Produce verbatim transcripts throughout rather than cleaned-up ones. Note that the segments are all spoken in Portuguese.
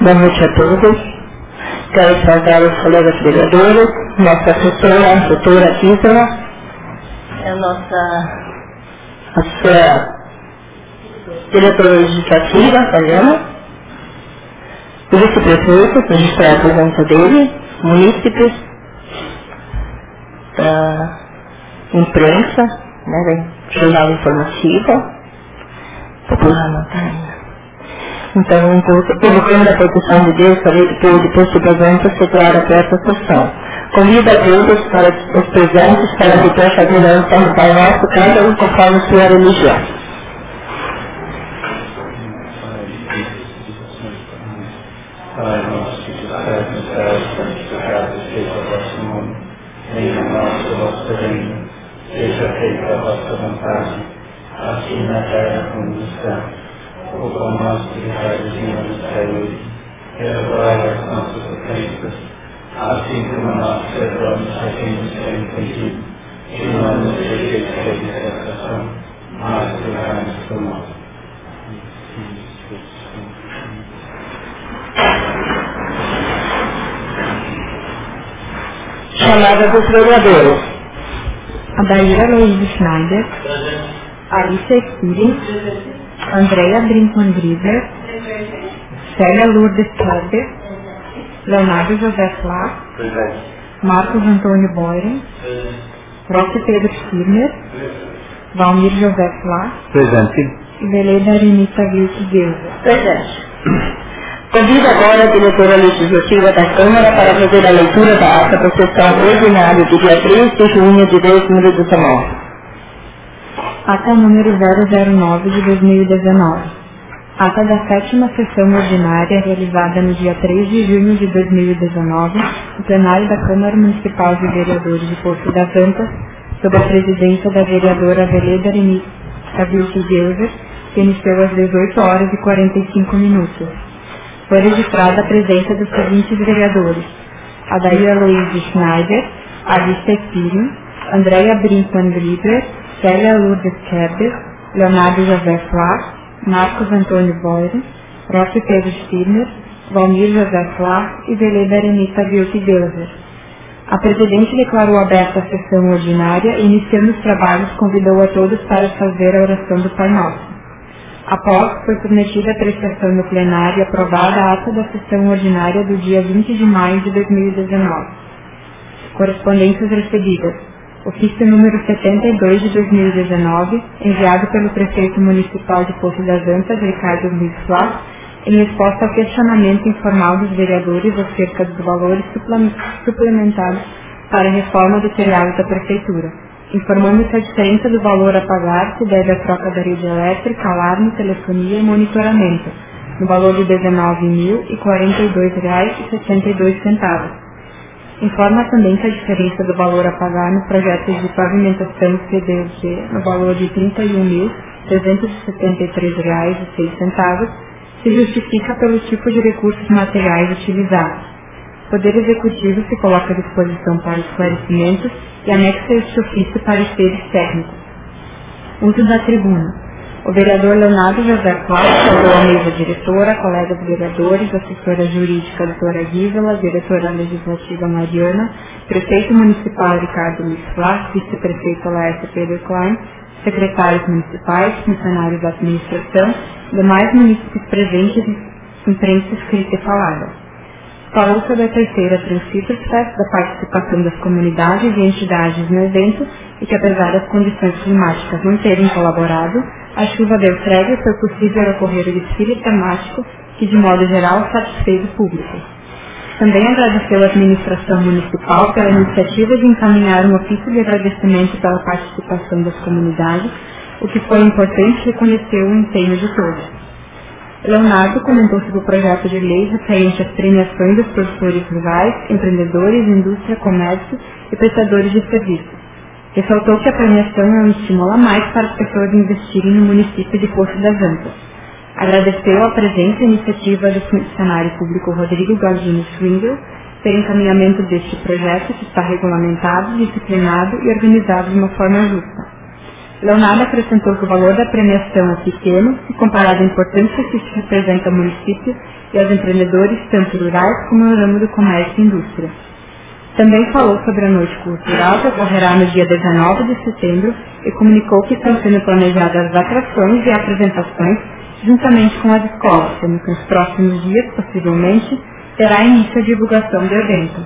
Boa noite a todos. Quero saudar os colegas vereadores, nossa assessora, a doutora Isla, a nossa assessora diretora legislativa, Fabiana, o vice-prefeito, que a gente está a presença dele, munícipes, da imprensa, né, da jornal informativo, popular montanha. Então, colocando a proteção de Deus, falei que depois de presente se declara a essa sessão. Convido a todos para os presentes para que possam fazer a oração do Pai Nosso, cada um conforme sua religião. Pai nosso que estás no céu, santificado seja o vosso nome. Venha a nós o vosso reino. Seja feita a vossa vontade, assim na terra como no céu. O pão nosso de cada dia nos dai hoje. Perdoai as nossas ofensas, assim como nós perdoamos a quem nos tem ofendido. E não nos deixeis cair em tentação, mas livrai-nos do mal. Chamada dos vereadores. Adaíra Luiz Schneider, Alicia Spirin, Andrea Brinkmann-Grieber, Célia Lourdes Kerber, Leonardo José Flá, Marcos Antônio Boyren, Roque Pedro Stirner, Valmir José Flá, Presente. e Veleda Arenita Vilke Geuza. Presente. Convido agora a diretora legislativa da Câmara para fazer a leitura da ata da sessão ordinária do dia três de junho de dois mil e dezenove. Ata número zero zero nove de dois mil e dezenove. Ata da sétima sessão ordinária realizada no dia três de junho de dois mil e dezenove, no plenário da Câmara Municipal de Vereadores de Poço das Antas, sob a presidência da vereadora Veleda Arenita Vilke Geuza, que iniciou às dezoito horas e quarenta e cinco minutos. Foi registrada a presença dos seguintes vereadores: Adaíra Luiz Schneider, Alicia Spirin, Andrea Brinkmann-Grieber, Célia Lourdes Kerber, Leonardo José Flá, Marcos Antônio Boyren, Roque Pedro Stirner, Valmir José Flá e Veleda Arenita Vilke Geuza. A presidente declarou aberta a sessão ordinária e, iniciando os trabalhos, convidou a todos para fazer a oração do Pai Nosso. Após, foi submetida à apreciação no plenário e aprovada a ata da sessão ordinária do dia vinte de maio de dois mil e dezenove. Correspondências recebidas. Ofício número setenta e dois de dois mil e dezenove, enviado pelo prefeito municipal de Poço das Antas, Ricardo Luiz Flá, em resposta ao questionamento informal dos vereadores acerca dos valores suplementados para a reforma do telhado da prefeitura, informando-se a diferença do valor a pagar se deve à troca da rede elétrica, alarme, telefonia e monitoramento, no valor de dezenove mil e quarenta e dois reais e setenta e dois centavos. Informa também que a diferença do valor a pagar no projeto de pavimentação C D U P, no valor de trinta e um mil trezentos e setenta e três reais e seis centavos, se justifica pelo tipo de recursos materiais utilizados. O Poder Executivo se coloca à disposição para esclarecimentos e anexa este ofício pareceres técnicos. Uso da tribuna. O vereador Leonardo José Flá saudou a mesa diretora, colegas vereadores, assessora jurídica doutora Gisela, diretora legislativa Mariana, prefeito municipal Ricardo Luiz Flá, vice-prefeito Laércio Pedro Klein, secretários municipais, funcionários da administração, demais munícipes presentes, imprensa escrita e falada. Falou sobre a terceira Transcitors Fest, da participação das comunidades e entidades no evento e que, apesar das condições climáticas não terem colaborado, a chuva deu trégua e foi possível ocorrer o desfile temático que, de modo geral, satisfez o público. Também agradeceu à administração municipal pela iniciativa de encaminhar um ofício de agradecimento pela participação das comunidades, o que foi importante e reconheceu o empenho de todos. Leonardo comentou sobre o projeto de lei referente às premiações dos produtores rurais, empreendedores, indústria, comércio e prestadores de serviços. Ressaltou que a premiação é um estímulo a mais para as pessoas investirem no município de Poço das Antas. Agradeceu a presença e iniciativa do funcionário público Rodrigo Galdino Swingle pelo encaminhamento deste projeto, que está regulamentado, disciplinado e organizado de uma forma justa. Leonardo acrescentou que o valor da premiação é pequeno, se comparado à importância que se representa ao município e aos empreendedores, tanto rurais como no ramo do comércio e indústria. Também falou sobre a Noite Cultural, que ocorrerá no dia dezenove de setembro, e comunicou que estão sendo planejadas as atrações e apresentações juntamente com as escolas, sendo que nos próximos dias, possivelmente, terá início a divulgação do evento.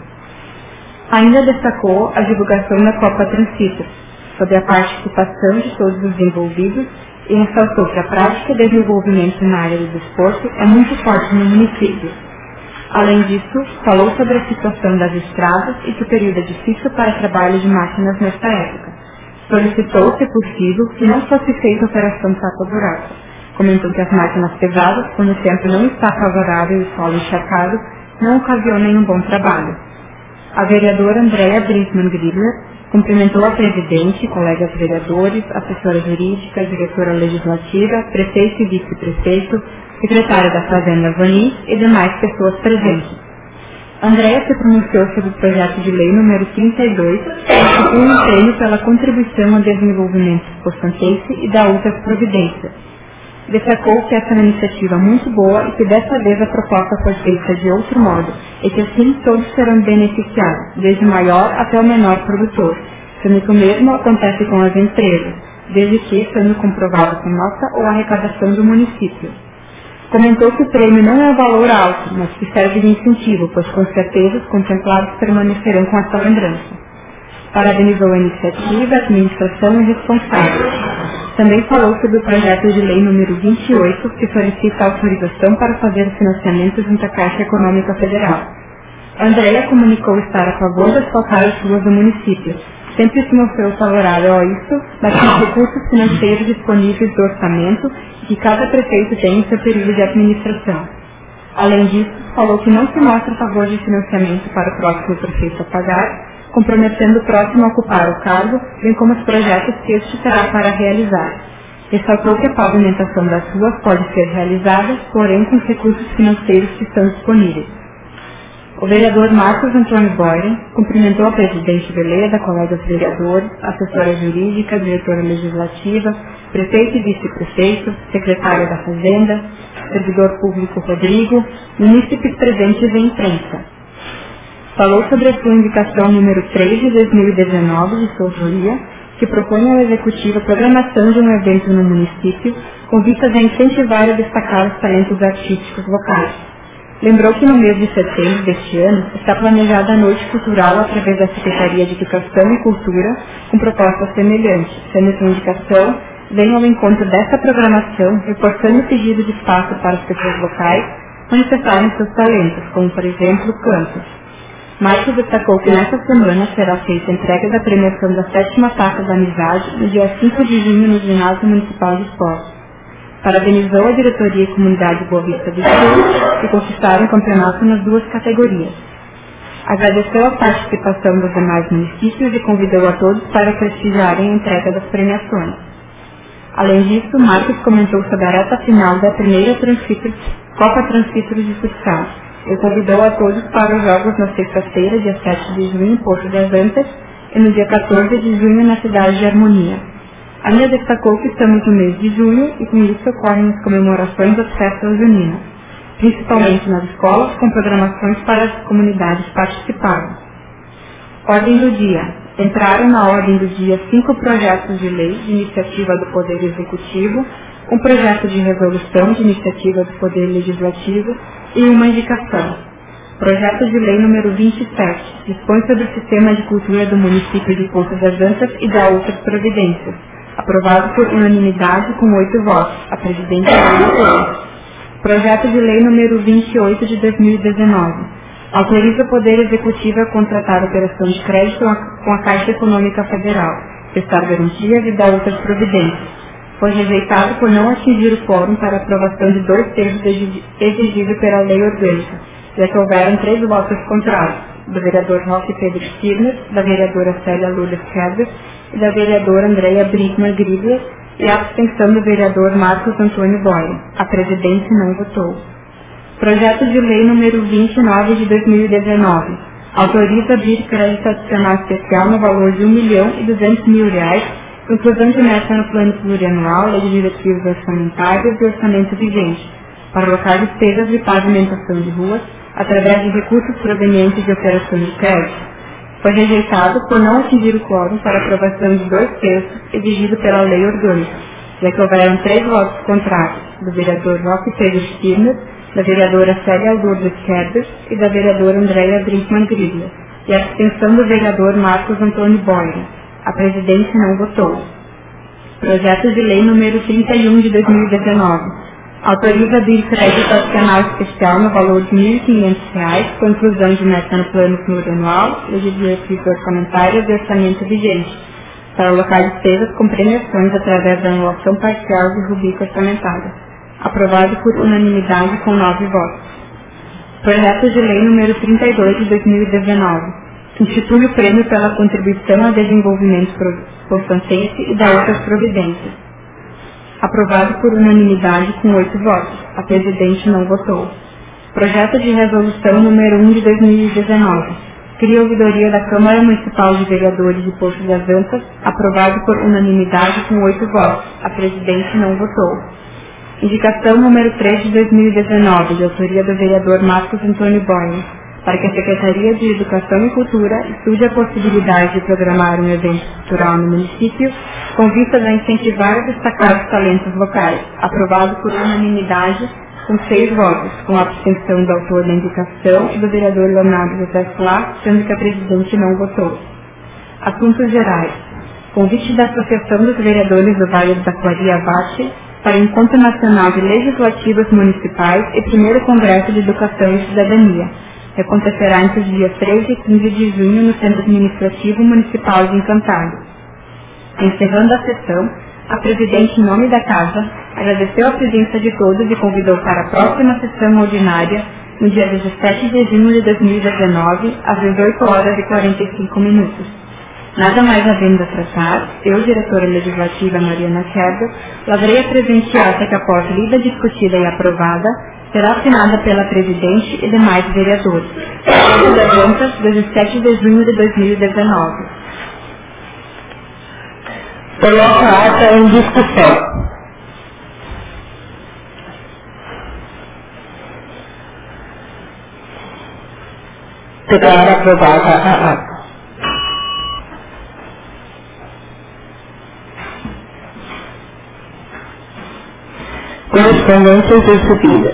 Ainda destacou a divulgação da Copa Transcitor, sobre a participação de todos os envolvidos, e ressaltou que a prática de desenvolvimento na área do desporto é muito forte no município. Além disso, falou sobre a situação das estradas e que o período é difícil para trabalho de máquinas nesta época. Solicitou, se possível, que não fosse feita a operação tapa-buraco. Comentou que as máquinas pesadas, quando o tempo não está favorável e o solo encharcado, não ocasionam um bom trabalho. A vereadora Andréa Brinkmann Gribler cumprimentou a presidente, colegas vereadores, assessora jurídica, diretora legislativa, prefeito e vice-prefeito, secretária da Fazenda Vani e demais pessoas presentes. Andréa se pronunciou sobre o projeto de lei número trinta e dois, que constitui um empenho pela contribuição ao desenvolvimento poçantense e da outras providências. Destacou que essa é uma iniciativa muito boa e que dessa vez a proposta foi feita de outro modo, e que assim todos serão beneficiados, desde o maior até o menor produtor, sendo que o mesmo acontece com as empresas, desde que sendo comprovado com nota ou arrecadação do município. Comentou que o prêmio não é um valor alto, mas que serve de incentivo, pois com certeza os contemplados permanecerão com essa lembrança. Parabenizou a iniciativa, a administração e responsáveis. Também falou sobre o projeto de lei número vinte e oito, que solicita autorização para fazer o financiamento junto à Caixa Econômica Federal. Andréa comunicou estar a favor de asfaltar as ruas do município. Sempre se mostrou favorável a isso, mas com os recursos financeiros disponíveis do orçamento que cada prefeito tem em seu período de administração. Além disso, falou que não se mostra a favor de financiamento para o próximo prefeito a pagar, comprometendo o próximo a ocupar o cargo, bem como os projetos que este terá para realizar. Ressaltou que a pavimentação das ruas pode ser realizada, porém com os recursos financeiros que estão disponíveis. O vereador Marcos Antônio Boyren cumprimentou a presidente Veleda, colegas vereadores, assessora jurídica, diretora legislativa, prefeito e vice-prefeito, secretário da Fazenda, servidor público Rodrigo, munícipes presentes e imprensa. Falou sobre a sua indicação número três de dois mil e dezenove de sua autoria, que propõe ao Executivo a programação de um evento no município com vistas a incentivar e destacar os talentos artísticos locais. Lembrou que no mês de setembro deste ano está planejada a Noite Cultural através da Secretaria de Educação e Cultura com propostas semelhantes, sendo que a indicação vem ao encontro dessa programação, reforçando o pedido de espaço para as pessoas locais manifestarem seus talentos, como por exemplo o canto. Marcos destacou que nesta semana será feita a entrega da premiação da sétima Taça da Amizade no dia cinco de junho no Ginásio Municipal de Esportes. Parabenizou a diretoria e comunidade Boa Vista do Sul, que conquistaram o campeonato nas duas categorias. Agradeceu a participação dos demais municípios e convidou a todos para prestigiarem a entrega das premiações. Além disso, Marcos comentou sobre a reta final da primeira Transcitor, Copa Transcitor de Futsal e convidou a todos para os jogos na sexta-feira, dia sete de junho, em Porto das Antas, e no dia quatorze de junho, na cidade de Harmonia. Ainda destacou que estamos no mês de junho e com isso ocorrem as comemorações das festas juninas, principalmente nas escolas, com programações para as comunidades participarem. Ordem do dia. Entraram na ordem do dia cinco projetos de lei de iniciativa do Poder Executivo, um projeto de resolução de iniciativa do Poder Legislativo e uma indicação. Projeto de lei número vinte e sete, dispõe sobre o sistema de cultura do município de Porto das Antas e dá outras providências. Aprovado por unanimidade com oito votos. A presidente elegeu. Projeto de lei número vinte e oito de dois mil e dezenove. Autoriza o Poder Executivo a contratar operação de crédito com a Caixa Econômica Federal, prestar garantias e dar outras providências. Foi rejeitado por não atingir o quórum para aprovação de dois terços exigido pela lei orgânica, já que houveram três votos contrários, do vereador Roque Pedro Stirner, da vereadora Célia Lourdes Kerber e da vereadora Andréa Brinkmann Gribler, e a abstenção do vereador Marcos Antônio Boyren. A presidente não votou. Projeto de lei número vinte e nove de dois mil e dezenove. Autoriza abrir crédito adicional especial no valor de um milhão e duzentos mil reais, inclusão de meta no plano plurianual, lei de diretrizes orçamentárias e orçamento vigente, para alocar despesas de pavimentação de ruas através de recursos provenientes de operações de crédito. Foi rejeitado por não atingir o quórum para aprovação de dois terços exigido pela lei orgânica, já que houveram três votos contrários, do vereador Roque Pedro Stirner, da vereadora Célia Lourdes Kerber e da vereadora Andréia Brinkmann Griglia, e a abstenção do vereador Marcos Antônio Boyer. A presidente não votou. Projeto de lei número trinta e um de dois mil e dezenove. Autoriza abrir crédito adicional especial no valor de mil e quinhentos reais, com inclusão de meta no plano plurianual, legislativas orçamentárias e orçamento vigente, para alocar despesas com premiações através da anulação parcial de rubrica orçamentária. Aprovado por unanimidade com nove votos. Projeto de lei número trinta e dois de dois mil e dezenove. Institui o prêmio pela contribuição ao desenvolvimento poçantense e da outras providências. Aprovado por unanimidade com oito votos. A presidente não votou. Projeto de resolução número um de dois mil e dezenove. Cria a ouvidoria da Câmara Municipal de Vereadores de Poço das Antas. Aprovado por unanimidade com oito votos. A presidente não votou. Indicação número três de dois mil e dezenove, de autoria do vereador Marcos Antônio Boyer, para que a Secretaria de Educação e Cultura estude a possibilidade de programar um evento cultural no município com vistas a incentivar e destacar os talentos locais. Aprovado por unanimidade com seis votos, com a abstenção do autor da indicação e do vereador Leonardo José Flá, sendo que a presidente não votou. Assuntos gerais. Convite da Associação dos Vereadores do Vale do Taquari Abate para o Encontro Nacional de Legislativas Municipais e primeiro Congresso de Educação e Cidadania, que acontecerá entre os dias treze e quinze de junho no Centro Administrativo Municipal de Encantado. Encerrando a sessão, a Presidente, em nome da Casa, agradeceu a presença de todos e convidou para a próxima sessão ordinária, no dia dezessete de junho de dois mil e dezenove, às dezoito horas e quarenta e cinco minutos. Nada mais havendo a tratar, eu, diretora legislativa Mariana Kerber, lavrei a presente ata que, após lida, discutida e aprovada, será assinada pela Presidente e demais vereadores. Poço das Antas, dezessete de junho de dois mil e dezenove. Coloca a ata em discussão. Declara aprovada a ata. Correspondências recebidas.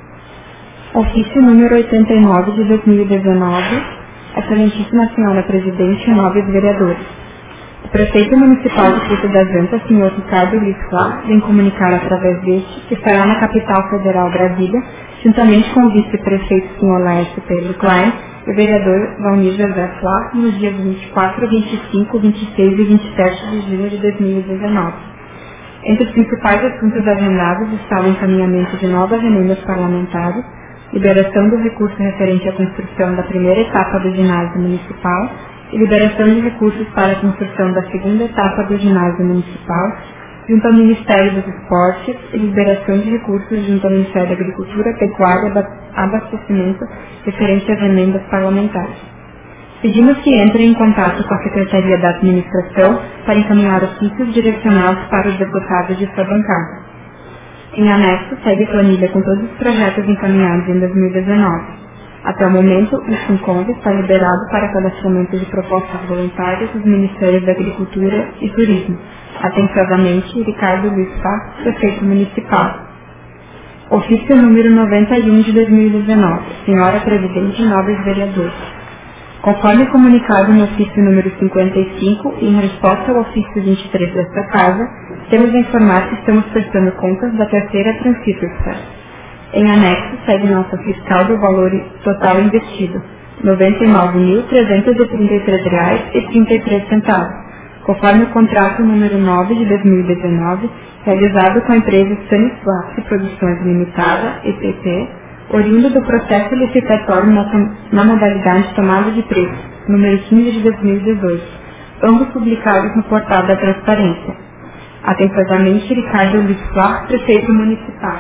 Ofício número oitenta e nove de dois mil e dezenove, Excelentíssima Senhora Presidente e nobres vereadores. O prefeito municipal de Poço das Antas, senhor Ricardo Luiz Flá, vem comunicar através deste que estará na capital federal Brasília, juntamente com o vice-prefeito senhor Laércio Pedro Klein e o vereador Valmir José Flá, nos dias vinte e quatro, vinte e cinco, vinte e seis e vinte e sete de junho de dois mil e dezenove. Entre os principais assuntos agendados está o encaminhamento de novas emendas parlamentares, liberação do recurso referente à construção da primeira etapa do ginásio municipal e liberação de recursos para a construção da segunda etapa do ginásio municipal, junto ao Ministério dos Esportes, e liberação de recursos junto ao Ministério da Agricultura, Pecuária e Abastecimento referente às emendas parlamentares. Pedimos que entrem em contato com a Secretaria da Administração para encaminhar ofícios direcionados para os deputados de sua bancada. Em anexo, segue a planilha com todos os projetos encaminhados em dois mil e dezenove. Até o momento, o SINCONV está liberado para cadastramento de propostas voluntárias dos Ministérios da Agricultura e Turismo. Atenciosamente, Ricardo Luiz Flá, prefeito municipal. Ofício número noventa e um de dois mil e dezenove. Senhora Presidente e nobres vereadores. Conforme comunicado no ofício número cinquenta e cinco, e em resposta ao ofício vinte e três desta Casa, temos a informar que estamos prestando contas da terceira transcripta. Em anexo, segue nota fiscal do valor total investido, noventa e nove mil trezentos e trinta e três reais e trinta e três centavos, conforme o contrato número nove de dois mil e dezenove, realizado com a empresa Stanislavski Produções Limitada, E P P, oriundo do processo licitatório na, na modalidade tomada de preço, número quinze de dois mil e dezoito, ambos publicados no portal da Transparência. Atenciosamente, Ricardo Luiz Flá, prefeito municipal.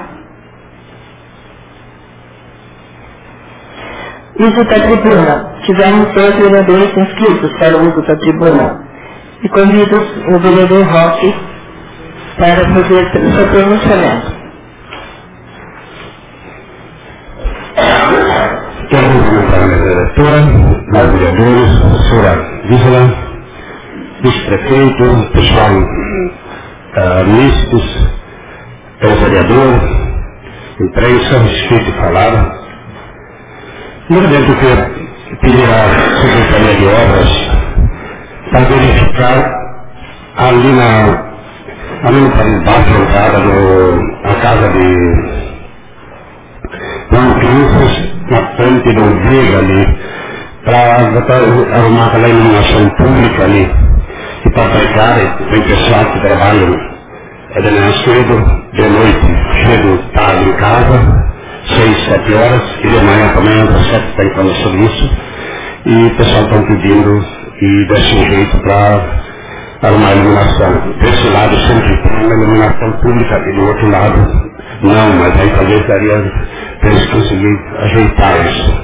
Uso da tribuna. Tivemos dois vereadores inscritos para o uso da tribuna. E convido o vereador Roque para fazer o seu pronunciamento. vereadores, a senhora Gisela, vice-prefeito, pessoal uh, munícipes, vereador, imprensa, inscrito e falado. Primeiramente eu queria pedir à Secretaria de Obras para verificar ali na ali no baixo entrada na casa de crianças, na frente do Vega ali, para arrumar aquela iluminação pública ali, e para pegar, tem pessoal que trabalha é de manhã cedo, de noite, chego tarde em casa, seis, sete horas, e de manhã também, entra sete, está entrando no serviço, e o pessoal está pedindo e desse um jeito para arrumar a iluminação. Desse lado sempre tem uma iluminação pública e do outro lado não, mas aí talvez daria para eles conseguirem ajeitar isso.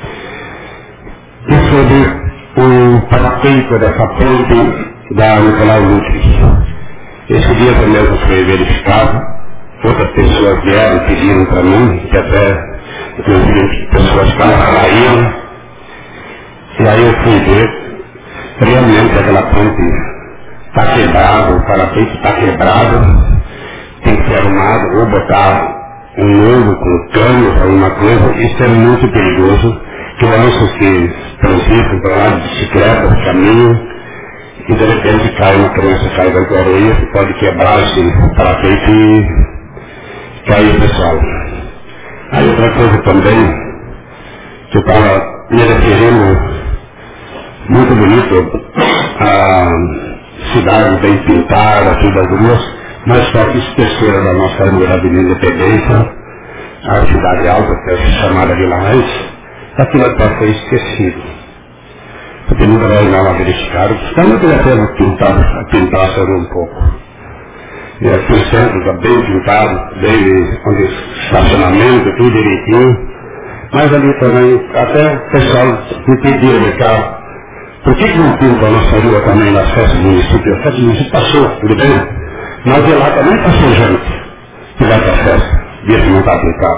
E sobre o parapeito dessa ponte da Nicolau Ludwig. Esse dia também eu fui verificado, outras pessoas vieram e pediram para mim, que até inclusive pessoas saíram, e aí eu fui ver, realmente aquela ponte está quebrada, o parapeito está quebrado, tem que ser arrumado, ou botar um novo com canos, alguma coisa. Isso é muito perigoso. Crianças que transitam para lá de bicicleta, caminham, e de repente cai uma criança, cai da areia, pode quebrar esse parapeito e cair o pessoal. Aí outra coisa também, que eu estava me referindo, muito bonito, a cidade bem pintada, tudo as ruas, mas só que esqueceram da nossa Avenida Independência, a cidade alta, que é chamada de Larais, aquilo até foi esquecido. Porque nunca vai lá verificar, então não teria pena pintar, pintar a rua um pouco. E aqui o centro está bem pintado, bem onde estacionamento, tudo direitinho, mas ali também, até o pessoal me pediu de cá, por que, que não pinta a nossa rua também nas festas do município? A festa do município passou, tudo bem? Mas de lá também passou gente que vai para a festa, via que não está aplicado.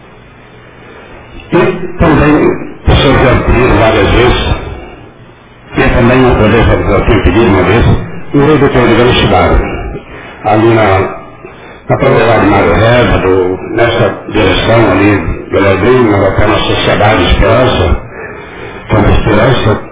E também, pessoas já pediram várias vezes, e também uma vez, eu tinha pedido uma vez, o rei do Teu de Velocidade, ali na, na propriedade de Mário Reza, do, nessa direção ali, Beledrinho, até na Sociedade Esperança, Campo Esperança,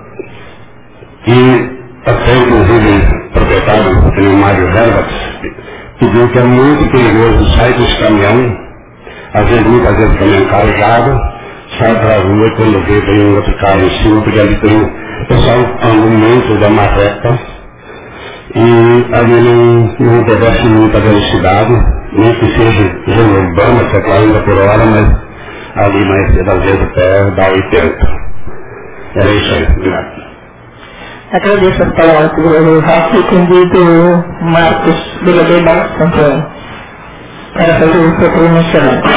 e até inclusive o proprietário, que é o Mário Reza, pediu que é muito perigoso sair dos caminhões, às vezes, muitas vezes o caminhão carregado, sai para a rua e quando vê vem um outro carro em cima, porque ali tem o pessoal anda muito da marreta e ali não, não obedece muita velocidade, nem que seja zona urbana, que é quarenta por hora, mas ali mais cedo às vezes até dá oitenta. Era isso aí, obrigado. Agradeço as palavras do vereador Rafa e convido o Marcos, vereador Marcos Antônio, para fazer o seu pronunciamento.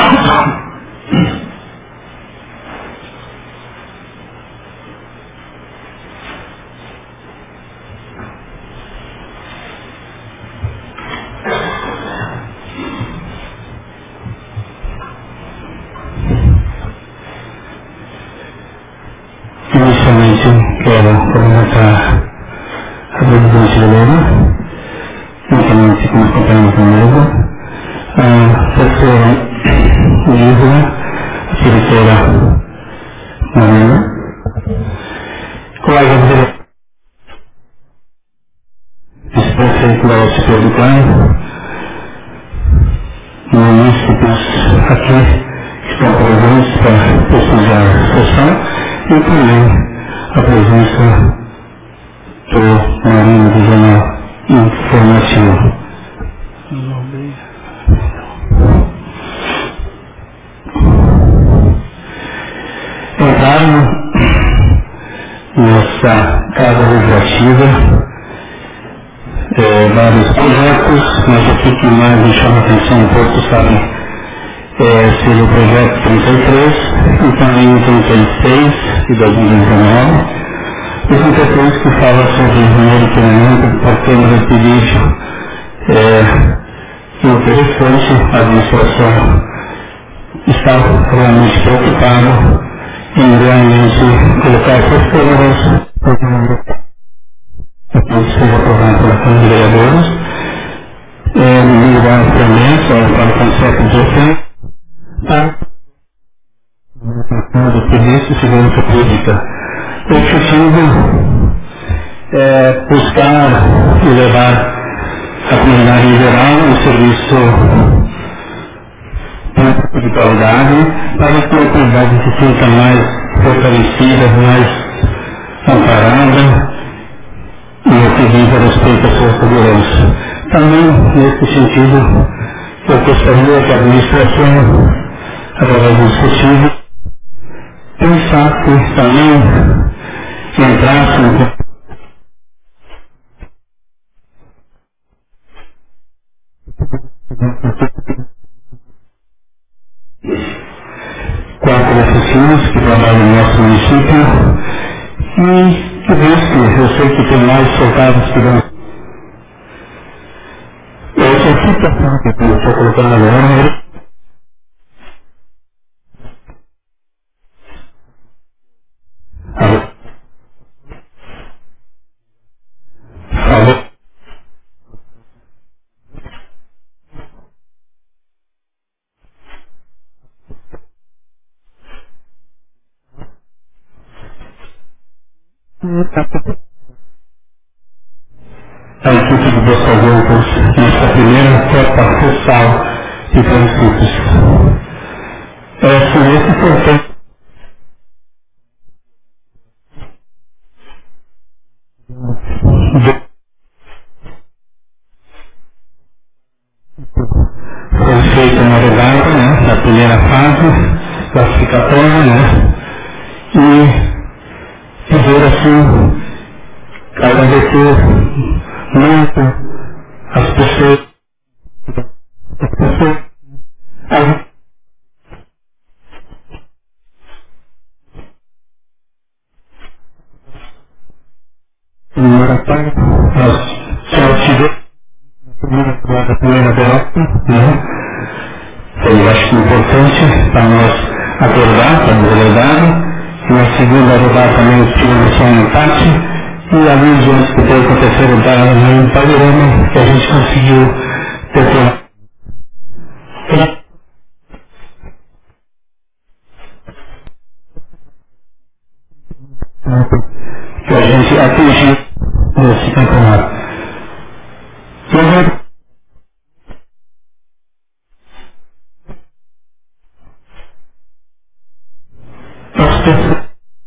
Inicialmente quero cumprimentar a presidente da Lula, juntamente com os companheiros da mesa, a professora Lívia, a diretora Marina, colegas diretores, vice-prefeito da U S P do Clã, munícipes aqui que estão presentes para prestigiar a sessão, e também a presença do Marino do Jornal Informativo. Entraram nessa casa legislativa é, vários projetos, mas o que mais me chama a atenção um pouco, sabe, É, seria o projeto trinta e três, então em trinta e seis de dois mil e dezenove, o trinta e três que fala sobre o primeiro treinamento para câmara de político. É interessante, a administração está realmente preocupada Inicialmente, colocar essas câmeras, que seja aprovado pela Câmara de Vereadores, é, ligar a promessa para o conceito de ofensa, para o Polícia e Segurança Pública. O objetivo é buscar e levar a comunidade em geral um serviço público de qualidade para que a comunidade se sinta mais fortalecida, mais amparada no que diz a respeito à sua segurança. Também, nesse sentido, eu gostaria que a administração, através do executivo, pensasse também, entrasse no quatro oficinas que trabalham no nosso município e que busque, eu sei que tem mais soldados que vão. Essa situação que eu estou colocando agora, falou. A equipe de Botafogo nessa primeira Copa Futsal de Princípios. Esse, esse foi o tempo. Foi feita uma rodada, né, na primeira fase, classificatória, né, e dizer assim, agradecer muito as pessoas, as pessoas, as moratórias, nós só tivemos a primeira derrota, né? Foi, eu acho, importante para nós acordar, para a verdade. Na segunda rodada também tivemos só um empate. E ali diante que teve com a terceira rodada no Panorama, que a gente conseguiu ter que a gente atingiu nesse campeonato. As pessoas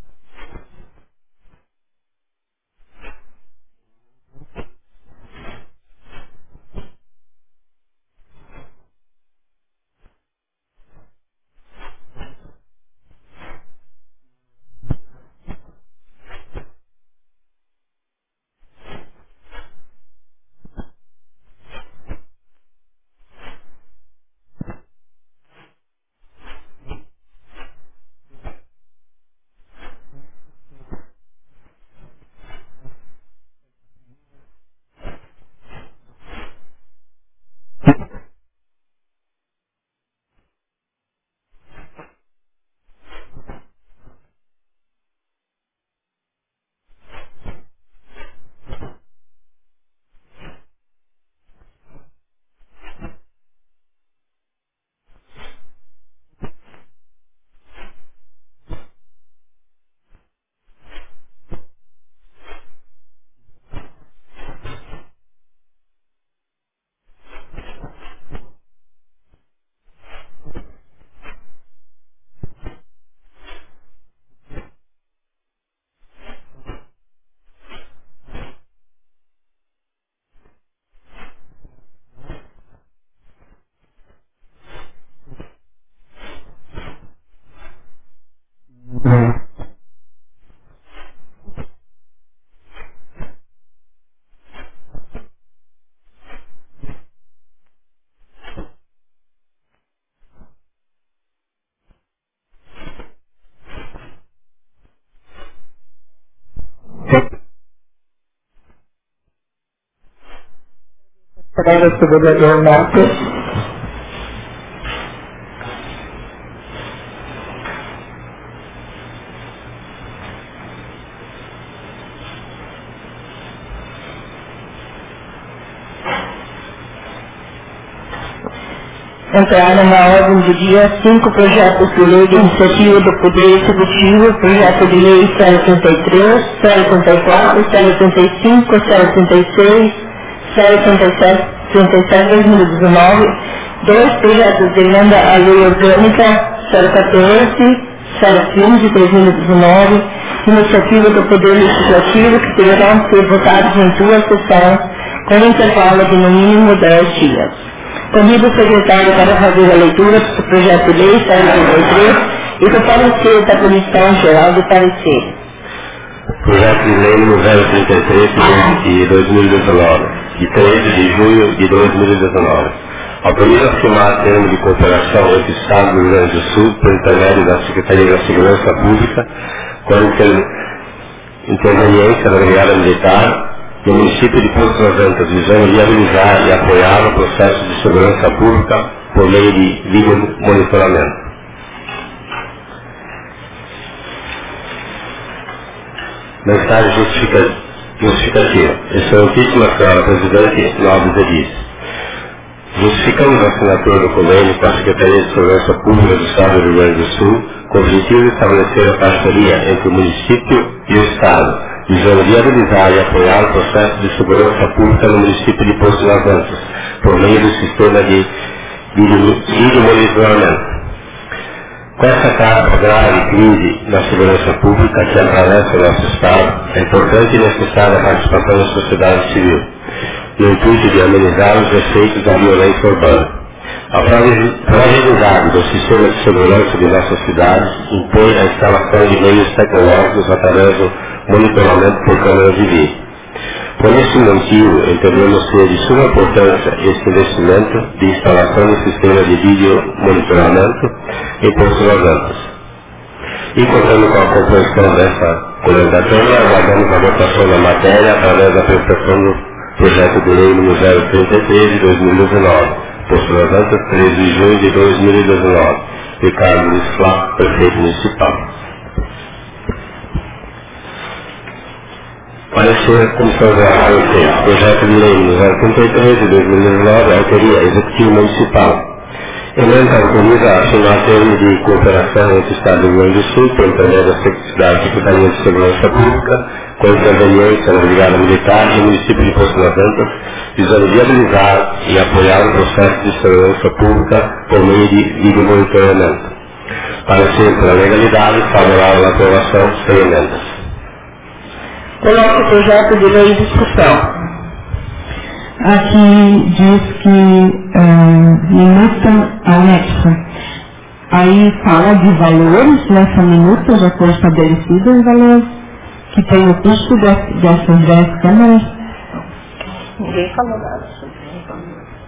para o vereador Marcos. Entraram na ordem do dia cinco projetos de lei de iniciativa do Poder Executivo, projeto de lei zero trinta e três, zero trinta e quatro, zero trinta e cinco, zero trinta e seis, zero trinta e sete, trinta e sete, dois mil e dezenove, dois projetos de emenda à lei orgânica zero quatorze, zero quinze, dois mil e dezenove, iniciativa do Poder Legislativo que deverão ser votados em duas sessões com intervalo de no mínimo dez dias. Convido o secretário para fazer a leitura do projeto de lei zero trinta e três e do parecer da Comissão Geral de Parecer. Projeto de lei número zero trinta e três de dois mil e dezenove, de treze de junho de dois mil e dezenove. Autoriza a firmar termo de cooperação entre o Estado do Rio Grande do Sul, por intermédio da Secretaria da Segurança Pública, com a inter... interveniência da Brigada Militar, no município de Porto Santos, visando viabilizar e apoiar o processo de segurança pública por meio de vídeo monitoramento. Mensagem justificativa. Justificativa. Excelentíssima Senhora Presidente Nobre Edis. Justificamos a assinatura do convênio com a Secretaria de Segurança Pública do Estado do Rio Grande do Sul, com o objetivo de estabelecer a parceria entre o município e o Estado, visando viabilizar e apoiar o processo de segurança pública no município de Porto Santos, por meio do sistema de vídeo monitoramento. Com essa carga grave crise na segurança pública que atravessa o nosso Estado, é importante e necessária a participação da sociedade civil, no intuito de amenizar os efeitos da violência urbana. A fragilidade do sistema de segurança de nossas cidades impõe a instalação de meios tecnológicos através do monitoramento por câmeras de vídeo. Por esse motivo, entendemos ser de suma importância este investimento de instalação do sistema de vídeo monitoramento em Porto Santos. E contando com a compreensão dessa coordenação, aguardamos a votação da matéria através da apresentação do projeto de lei número zero trinta e três de dois mil e dezenove, Porto Santos, treze de junho de dois mil e dezenove. Ricardo Luiz Flá, prefeito municipal. Parecer Comissão Geral de Parecer, projeto de lei número zero trinta e três de dois mil e dezenove, autoria Executivo Municipal. Emenda autoriza a assinar termo de cooperação entre o Estado do Rio Grande do Sul, por intermédio da Secretaria de Segurança Pública, com interveniência da Brigada Militar e o município de Porto Santos, visando viabilizar e apoiar o processo de segurança pública por meio de vídeo monitoramento. Parecer pela legalidade, favorável à aprovação sem emendas. Coloque o projeto de lei em discussão. Aqui diz que uh, minuta anexa. Aí fala de valores nessa minuta, já foi estabelecido um valor que tem o custo de, dessas dez câmeras. Ninguém falou nada sobre isso.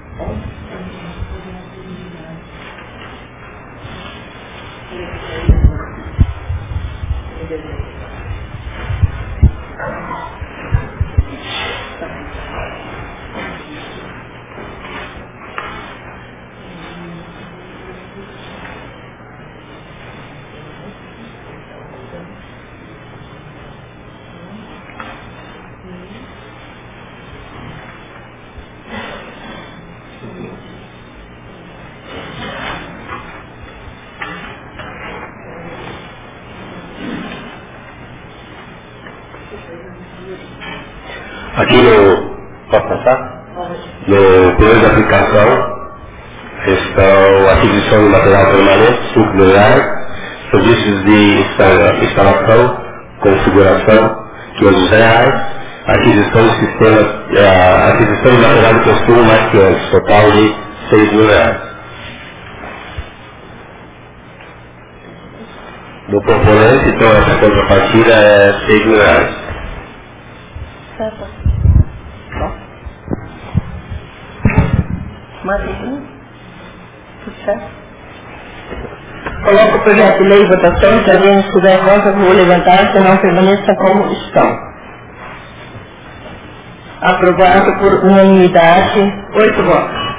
Aqui no, posso passar? No plano de aplicação estão aquisição de material permanente, cinco mil reais, serviços de instalação, configuração, quinhentos reais, aquisição de sistema, é, aquisição de material de consumo mais que antes, total de seis mil reais. No componente, então, essa contrapartida é seis mil reais. Certo. Marcinho? Tudo certo? Coloco o projeto de lei em votação, se alguém estiver contra, vou levantar, senão permaneça como estão. Aprovado por unanimidade, oito votos.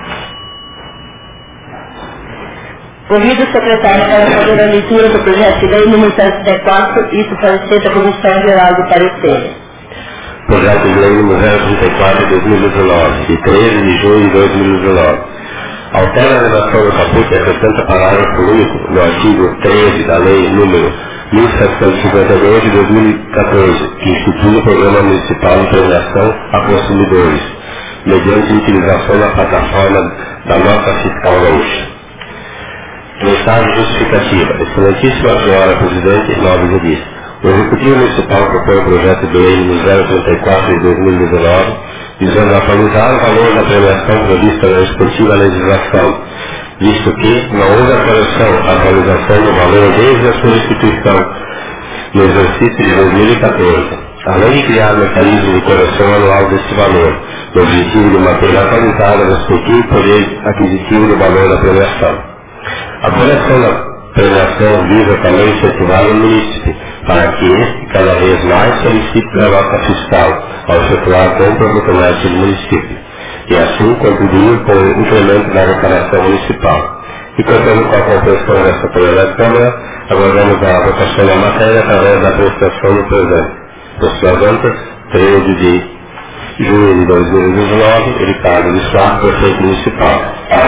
Convido o secretário para fazer a leitura do projeto de lei número setenta e quatro e do parecer da Comissão Geral de Parecer. Projeto de lei número zero trinta e quatro de dois mil e dezenove, de treze de junho de dois mil e dezenove. Altera a redação do caput e acrescenta parágrafo único no artigo treze da Lei número mil setecentos e cinquenta e dois de dois mil e quatorze, que institui o Programa Municipal de Premiação a Consumidores, mediante utilização da plataforma da nota fiscal gaúcha. Mensagem justificativa. Excelentíssima Senhora Presidente, nobre juiz. O Executivo Municipal propõe o projeto de lei número zero trinta e quatro de dois mil e dezenove, visando atualizar o valor da premiação prevista na respectiva legislação, visto que não houve atualização, atualização do valor desde a sua instituição no exercício de dois mil e quatorze, além de criar mecanismo de correção anual desse valor, no objetivo de manter atualizado o respectivo poder aquisitivo do valor da premiação. A correção da premiação visa também incentivar o munícipe, para que este cada vez mais solicite a nota fiscal ao efetuar compras no comércio do município, e assim contribuir com o incremento da arrecadação municipal. E contando com a compreensão dessa primeira Câmara, aguardamos a votação da matéria através da apreciação do presente. Por suas contas, treze de junho de dois mil e dezenove, Ricardo de Sá, prefeito municipal.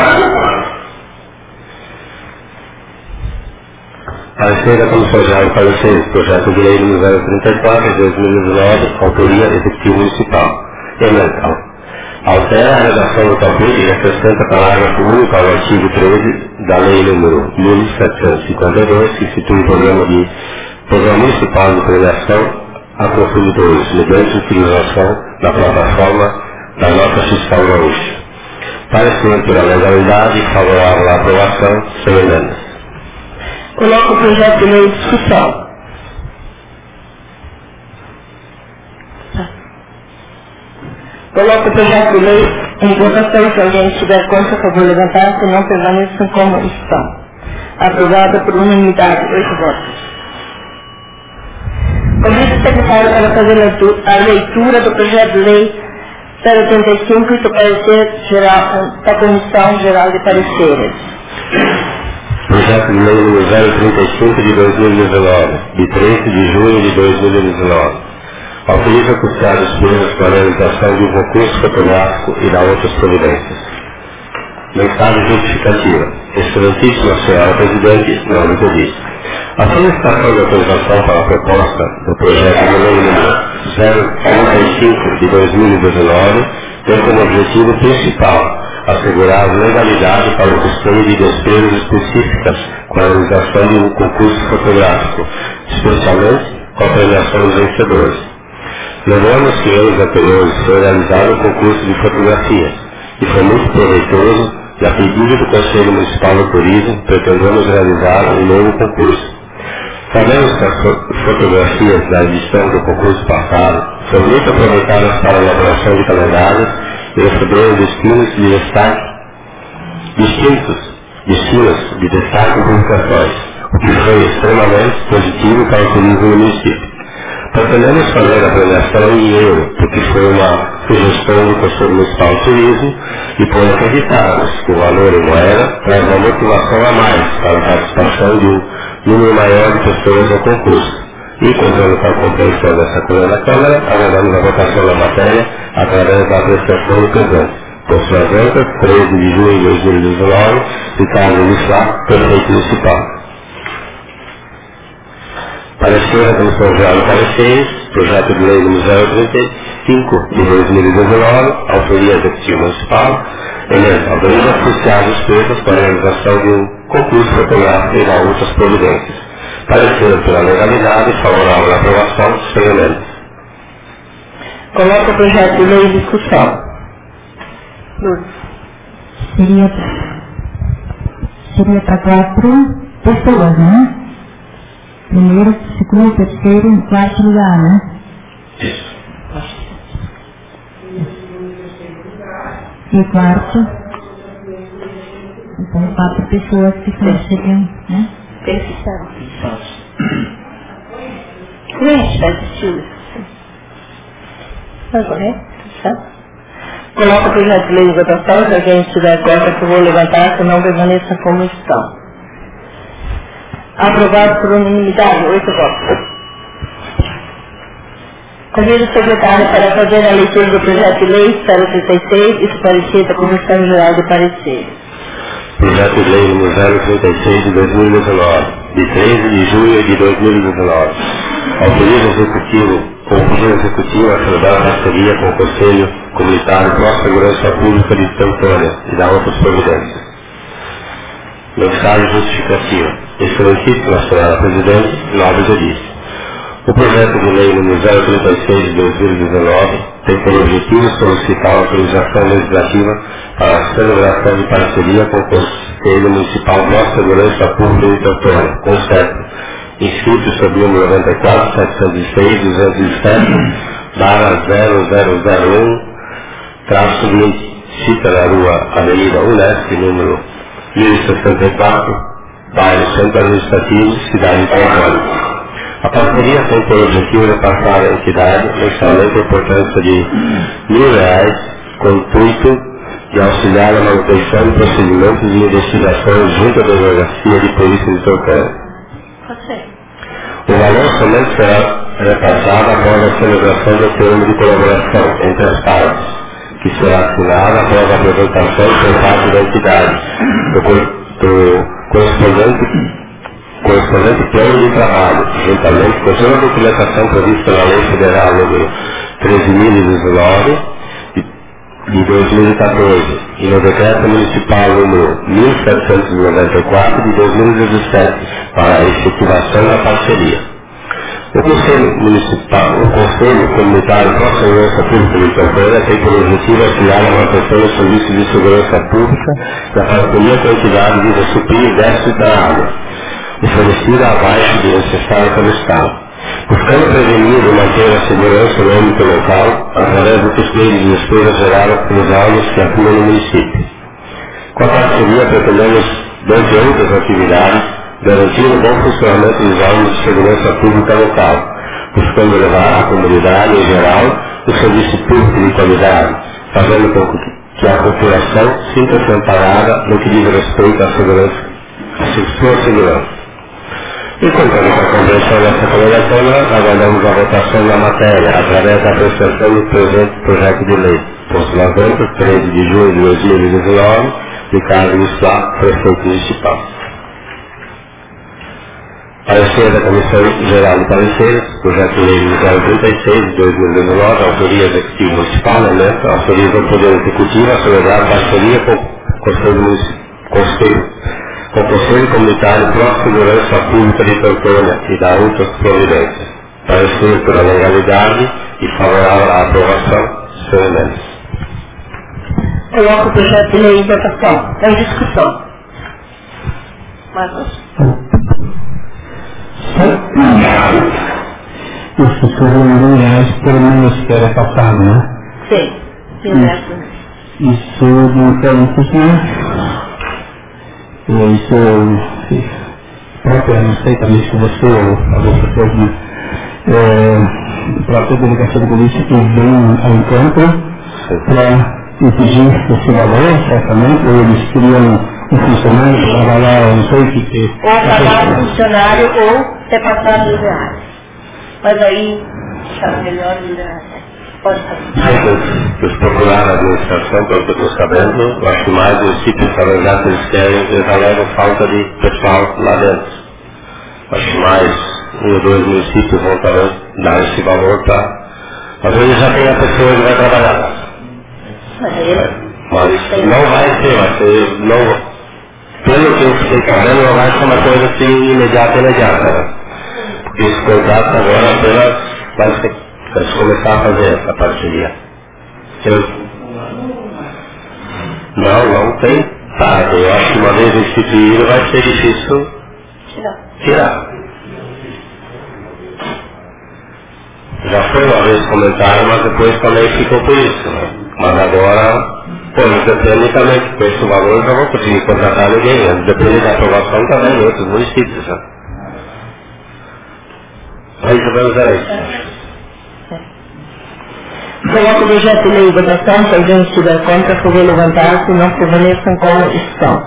Parecer da Comissão Geral de Pareceres, projeto de lei número zero trinta e quatro de dois mil e dezenove, autoria Executivo Municipal. Emenda. Altera a redação do caput e acrescenta parágrafo único ao artigo treze da lei número mil setecentos e cinquenta e dois, que institui o programa de Programa Municipal de Premiação a Consumidores, mediante utilização da plataforma da nota fiscal gaúcha. Parecer pela legalidade, favorável à aprovação, sem emendas. Coloco o projeto de lei em discussão. Coloco o projeto de lei em votação. Se alguém estiver contra, por favor, levantar, se não permaneçam como estão. Aprovada por unanimidade, oito votos. Convido o secretário para fazer a leitura do projeto de lei zero oitenta e cinco e do parecer geral da Comissão Geral de Pareceres. Projeto de lei número zero trinta e cinco de dois mil e dezenove, de treze de junho de dois mil e dezenove. Autoriza custear despesas para a realização de um concurso fotográfico e dá outras providências. Mensagem justificativa. Excelentíssima Senhora Presidente, nobre juiz. A solicitação de autorização para a proposta do projeto de lei número zero trinta e cinco de dois mil e dezenove tem como objetivo principal assegurar a legalidade para o custeio de despesas específicas com a realização de um concurso fotográfico, especialmente com a premiação dos vencedores. Lembramos que em anos anteriores foi realizado um concurso de fotografia e foi muito proveitoso e a pedido do Conselho Municipal do Turismo pretendemos realizar um novo concurso. Sabemos que as fotografias da edição do concurso passado foram muito aproveitadas para a elaboração de calendários e receberam destinos de destaque, distintos destinos de destaque em publicações, o que foi extremamente positivo para o turismo do município. Pretendemos fazer a premiação em euro, porque foi uma sugestão do Conselho Municipal de Turismo e por acreditarmos que o valor em moeda traz uma motivação a mais para a participação de um número maior de pessoas ao concurso. E, contando com a compreensão dessa coisa da Câmara, aguardamos a votação da matéria através da apreciação do presente. Por suas ventas, treze de junho de dois mil e dezenove, Ricardo de Sá, prefeito municipal. Parecer da Comissão Geral de Pareceres, projeto de lei número zero trinta e cinco de dois mil e dezenove, autoria Executivo Municipal, emenda, autoriza custear despesas para a realização de um concurso fotográfico e dar outras providências. Parecer pela legalidade, favorável à aprovação, sem emendas. Coloco o projeto de lei em discussão. Seria, seria para quatro pessoas, né? Primeiro, segundo, terceiro e quarto lugar, né? Isso. E o quarto? Então, quatro pessoas que são, seriam, né? Precisamos. Gente, está assistindo. Agora, tá? Coloca o projeto de lei em votação. Se alguém estiver contra, por favor, levantar, se não permaneça como estão. Aprovado por unanimidade, oito votos. Convido o secretário para fazer a leitura do projeto de lei zero trinta e seis e do parecer da Comissão Geral de Pareceres. Projeto de Lei número zero trinta e seis de dois mil e dezenove, de treze de junho de dois mil e dezenove. Autoriza o Executivo, com o Poder Executivo, a celebrar a parceria com o Conselho Comunitário para a Segurança Pública de Teutônia e dar outras providências. Mensagem justificativa. Excelentíssima Senhora Presidente, nobres edis. O projeto de lei número zero trinta e seis de dois mil e dezenove tem por objetivo solicitar a autorização legislativa para a celebração de parceria com o Conselho Municipal de Segurança Pública de Teutônia, conceito inscrito sob o número noventa e quatro, setecentos e seis, duzentos e sete, barra zero zero zero um, traço vinte, cita na rua Avenida Unesp, número mil e sessenta e quatro, bairro Centro Administrativo, cidade de Teutônia. A parceria tem por objetivo repassar à entidade mensalmente a importância de mil reais com o intuito de auxiliar na manutenção de procedimentos de investigação junto à Delegacia de Polícia de Teutônia. O valor somente será repassado após a celebração do termo de colaboração entre as partes, que será assinado após a apresentação por parte da entidade do, do correspondente correspondente plano de trabalho, juntamente com toda a documentação prevista na Lei Federal número treze mil e dezenove de dois mil e quatorze e no Decreto Municipal número mil setecentos e noventa e quatro de dois mil e dezessete para a efetivação da parceria. O Conselho Municipal, o Conselho Comunitário para a Segurança Pública de Teutônia tem por objetivo auxiliar na manutenção dos serviços de segurança pública e a parceria com a entidade visa suprir o déficit da água oferecida abaixo do necessário pelo Estado, buscando prevenir e manter a segurança no âmbito local através do custeio de despesas geradas pelos órgãos que atuam no município. Com a parceria pretendemos, dentre outras atividades, garantir o bom funcionamento dos órgãos de segurança pública local, buscando levar à comunidade em geral o serviço público de qualidade, fazendo com que a população sinta-se amparada no que diz respeito à segurança, à sua segurança. E contando com a compreensão dessa colaboração, aguardamos a votação da matéria, através da apresentação do presente projeto de lei, posto noventa, treze de junho de dois mil e dezenove, de Carlos Flá, prefeito municipal. Parecer da Comissão Geral de Pareceres, projeto de lei número trinta e seis de dois mil e dezenove, autoria executiva municipal, elemento, autoriza o Poder Executivo a celebrar parceria com o Conselho Municipal, com o Conselho Comunitário para a Segurança Pública de Teutônia e da outras providências. Parecer pela legalidade e favorável à aprovação, senhor Mendes. Coloco o projeto de lei em votação. Em discussão. Marcos. Isso foram mil reais pelo Ministério passado, né? Sim, mil reais. Isso não tem funcionar. Isso eu próprio, não sei também se você ou a outra pessoa, é, a própria delegacia de polícia que vem ao encontro para exigir esse valor, certamente, ou eles queriam um funcionário para trabalhar, não sei o que que... Ou pagar um funcionário ou repassar mil reais. Mas aí, está melhor mil reais. Pode fazer. Eles procuraram a administração, pelo que eu estou sabendo, eu acho que mais os sítios trabalhar que eles querem, eles alegam falta de pessoal lá dentro. Acho que mais um ou dois municípios vão talvez dar esse valor para... Mas eles já tem a pessoa que vai trabalhar. Mas ele... Mas não vai ser, vai ser... Não, pelo que eu fiquei sabendo, não vai ser uma coisa assim imediata, imediata. Né? Porque esse contrato agora apenas vai ser... Para começar a fazer essa parceria. Eu... Não, não tem. Tá, eu acho que uma vez instituído vai ser difícil tirar. Já foi uma vez comentário, mas depois também ficou por isso. Né? Mas agora, pô, não depende também que com esse valor eu já vou conseguir contratar ninguém. Né? Depende da aprovação também em outros municípios. Né? Mais ou menos era isso. Coloco o projeto de lei em votação, se alguém estiver contra, por levantar-se e não permaneçam como estão.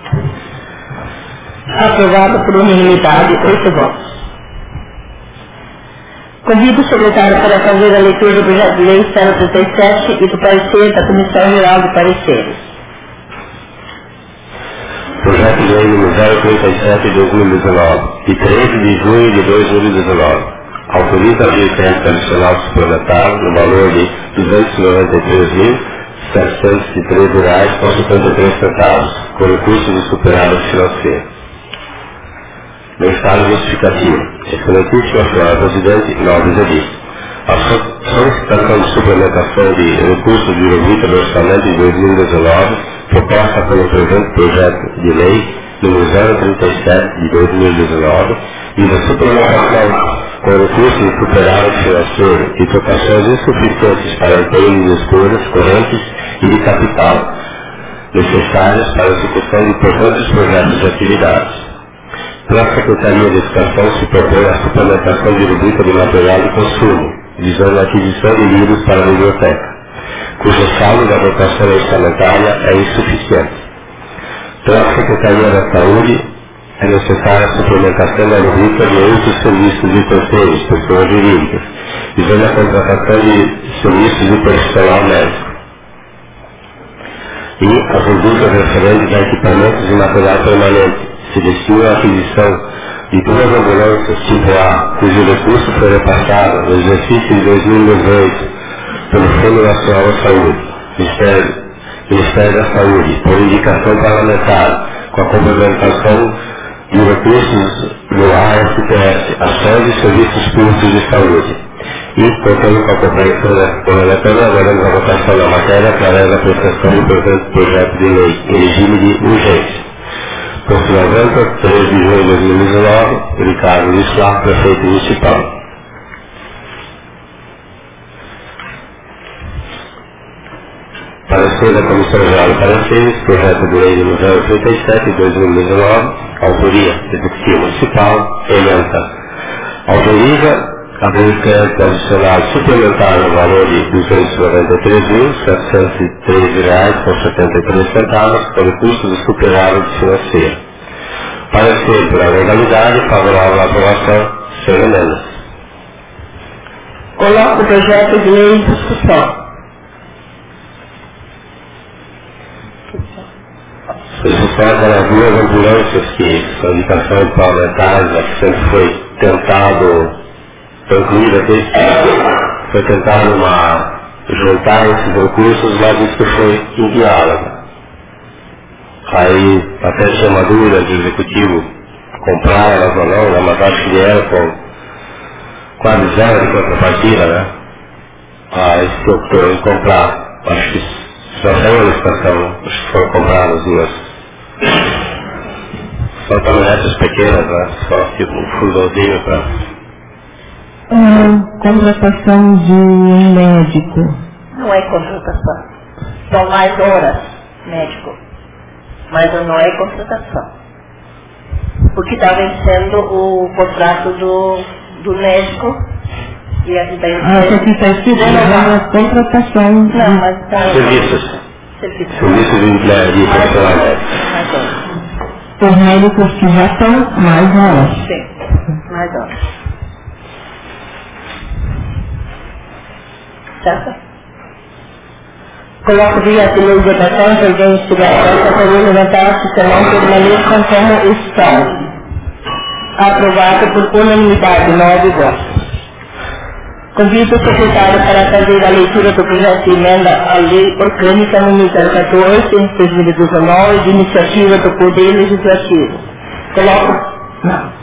Aprovado por unanimidade, oito votos. Convido o secretário para fazer a leitura do projeto de lei cento e trinta e sete e do parecer da Comissão Geral de Pareceres. Projeto de Lei número zero trinta e sete de dois mil e dezenove, de treze de junho de dois mil e dezenove. Autoriza a via crédito adicional suplementar no valor de duzentos e noventa e três mil, setecentos e treze reais com setenta e três centavos, com recurso de superávit financeiro. Mensagem justificativa. Excelentíssima Senhora Presidente, nobres edictos. A solicitação de suplementação de recursos de revista do orçamento de dois mil e dezenove, proposta pelo presente projeto de lei número zero trinta e sete de dois mil e dezenove, e da suplementação com recursos de superávit financeiro e dotações insuficientes para empenho de despesas correntes e de capital, necessárias para a execução de importantes projetos de atividades. Pela Secretaria de Educação se propõe a suplementação de rubrica de material de consumo, visando a aquisição de livros para a biblioteca, cujo saldo da dotação orçamentária é insuficiente. Pela Secretaria da Saúde é necessária a suplementação da rubrica de outros serviços de terceiros, pessoas jurídicas, visando a contratação de serviços de profissional médico. E as rubricas referentes a equipamentos e material permanente se destina à aquisição de duas ambulâncias tipo A, cujo recurso foi repassado no exercício de dois mil e dezoito pelo Fundo Nacional da Saúde, Ministério, Ministério da Saúde, por indicação parlamentar, com a complementação de recursos do A S P S, Ações e Serviços Públicos de Saúde. E, contando com a compreensão da relatora, aguardamos a votação da matéria através da apresentação do presente projeto de lei em regime de urgência. Posto noventa, três de junho de dois mil e dezenove, Ricardo Luiz Flávio, prefeito municipal. Parecer da Comissão Geral de Pareceres, projeto de lei número zero trinta e sete de dois mil e dezenove, autoria, Executivo Municipal, ementa. Autoriza a via crédito adicional suplementar no valor de duzentos e noventa e três mil, setecentos e treze reais com setenta e três centavos, pelo custo do superávit financeiro. Parecer pela legalidade, favorável à aprovação, sem emendas. Coloco o projeto de lei em discussão. Discussão pelas duas ambulâncias que são indicações parlamentares, que sempre foi tentado concluir aqui, foi tentado uma, juntar esses recursos, mas isso foi inviável. Aí até tinha uma dúvida de executivo comprar elas ou não, né? Mas acho que vieram com quase zero de contrapartida, né? Aí se optou em comprar, acho que só tem uma licitação, acho que foram compradas duas. Só caminhonetes pequenas, né? Só tipo um fuzilzinho para... Hum, contratação de um médico. Não é contratação. São mais horas médico. Mas não é contratação. Porque está vencendo o contrato do, do médico. E a daí Ah, aqui está escrito a contratação. Não, mas está... Serviços. Serviços. Serviços de, de profissional médico. Mais horas. Os médicos que já estão mais horas. Sim, mais horas. Certo? Coloco via de lei de votação que alguém estiver aberta para levantar se não permaneçam como estão. Aprovado por unanimidade, nove votos. Convido o secretário para fazer a leitura do projeto de emenda à lei orgânica número quatorze de dois mil e dezenove de iniciativa do Poder Legislativo. Coloco... Não.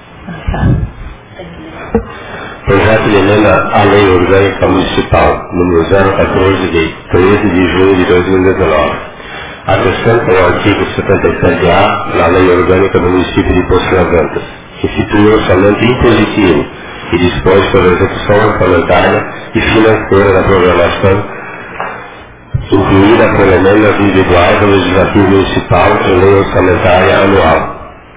Projeto de emenda à Lei Orgânica Municipal, número zero quatorze, de treze de junho de dois mil e dezenove. Acrescenta o artigo setenta e sete A na Lei Orgânica do Município de Poço de Caldas, que institui o orçamento impositivo e dispõe sobre a execução orçamentária e financeira da programação, incluída por emendas individuais do Legislativo Municipal em Lei Orçamentária Anual.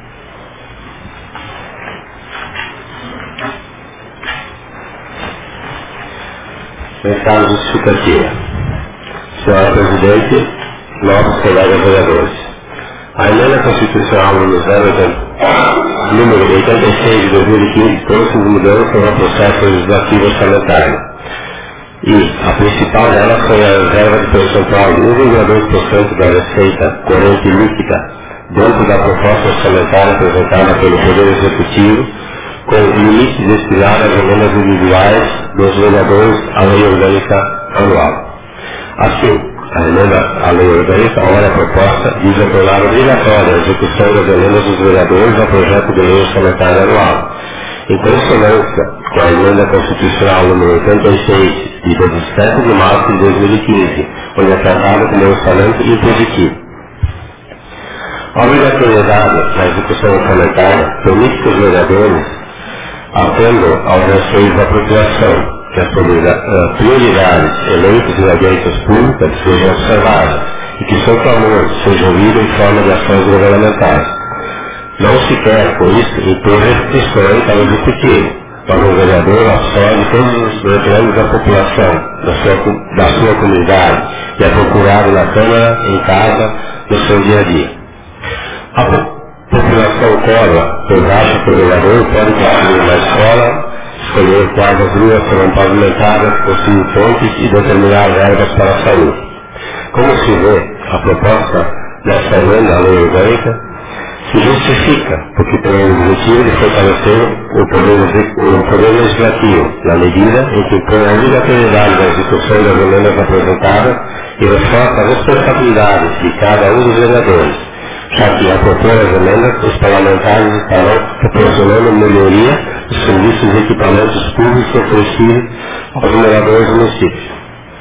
Mensagem justificativa. Senhora Presidente, nossos colegas vereadores. A emenda constitucional número oitenta e seis de dois mil e quinze trouxe mudanças no processo legislativo orçamentário. E a principal dela foi a reserva de percentual de um vírgula dois por cento da receita corrente líquida dentro da proposta orçamentária apresentada pelo Poder Executivo, com limites destinados às emendas individuais dos vereadores à lei orgânica anual. Assim, a emenda à lei orgânica, ora proposta, diz a tornar obrigatória a execução das emendas dos vereadores ao projeto de lei orçamentária anual, em consonância com a emenda constitucional número oitenta e seis, de dezessete de março de dois mil e quinze, onde é tratado como orçamento impositivo. A obrigatoriedade na execução orçamentária permite que os vereadores atendam aos anseios da população, que as prioridades eleitas e audiências públicas sejam observadas e que seu clamor seja ouvido em forma de ações governamentais. Não se quer, por isso, impor restrições ao executivo, para o vereador absorve todos os reclamos da população, da sua, da sua comunidade, e é procurado na Câmara, em casa, no seu dia a dia. A população cobra, pois acha que o vereador pode construir uma escola, escolher quais as ruas serão pavimentadas, construir pontes e determinar verbas para a saúde. Como se vê, a proposta dessa emenda à lei orgânica se justifica, porque tem o objetivo de fortalecer o poder, o poder legislativo, na medida em que impõe a obrigatoriedade da execução das emendas apresentadas e reforça a responsabilidade de cada um dos vereadores, já que ao propor as emendas, os parlamentares estarão proporcionando melhoria dos serviços e equipamentos públicos oferecidos aos moradores do município.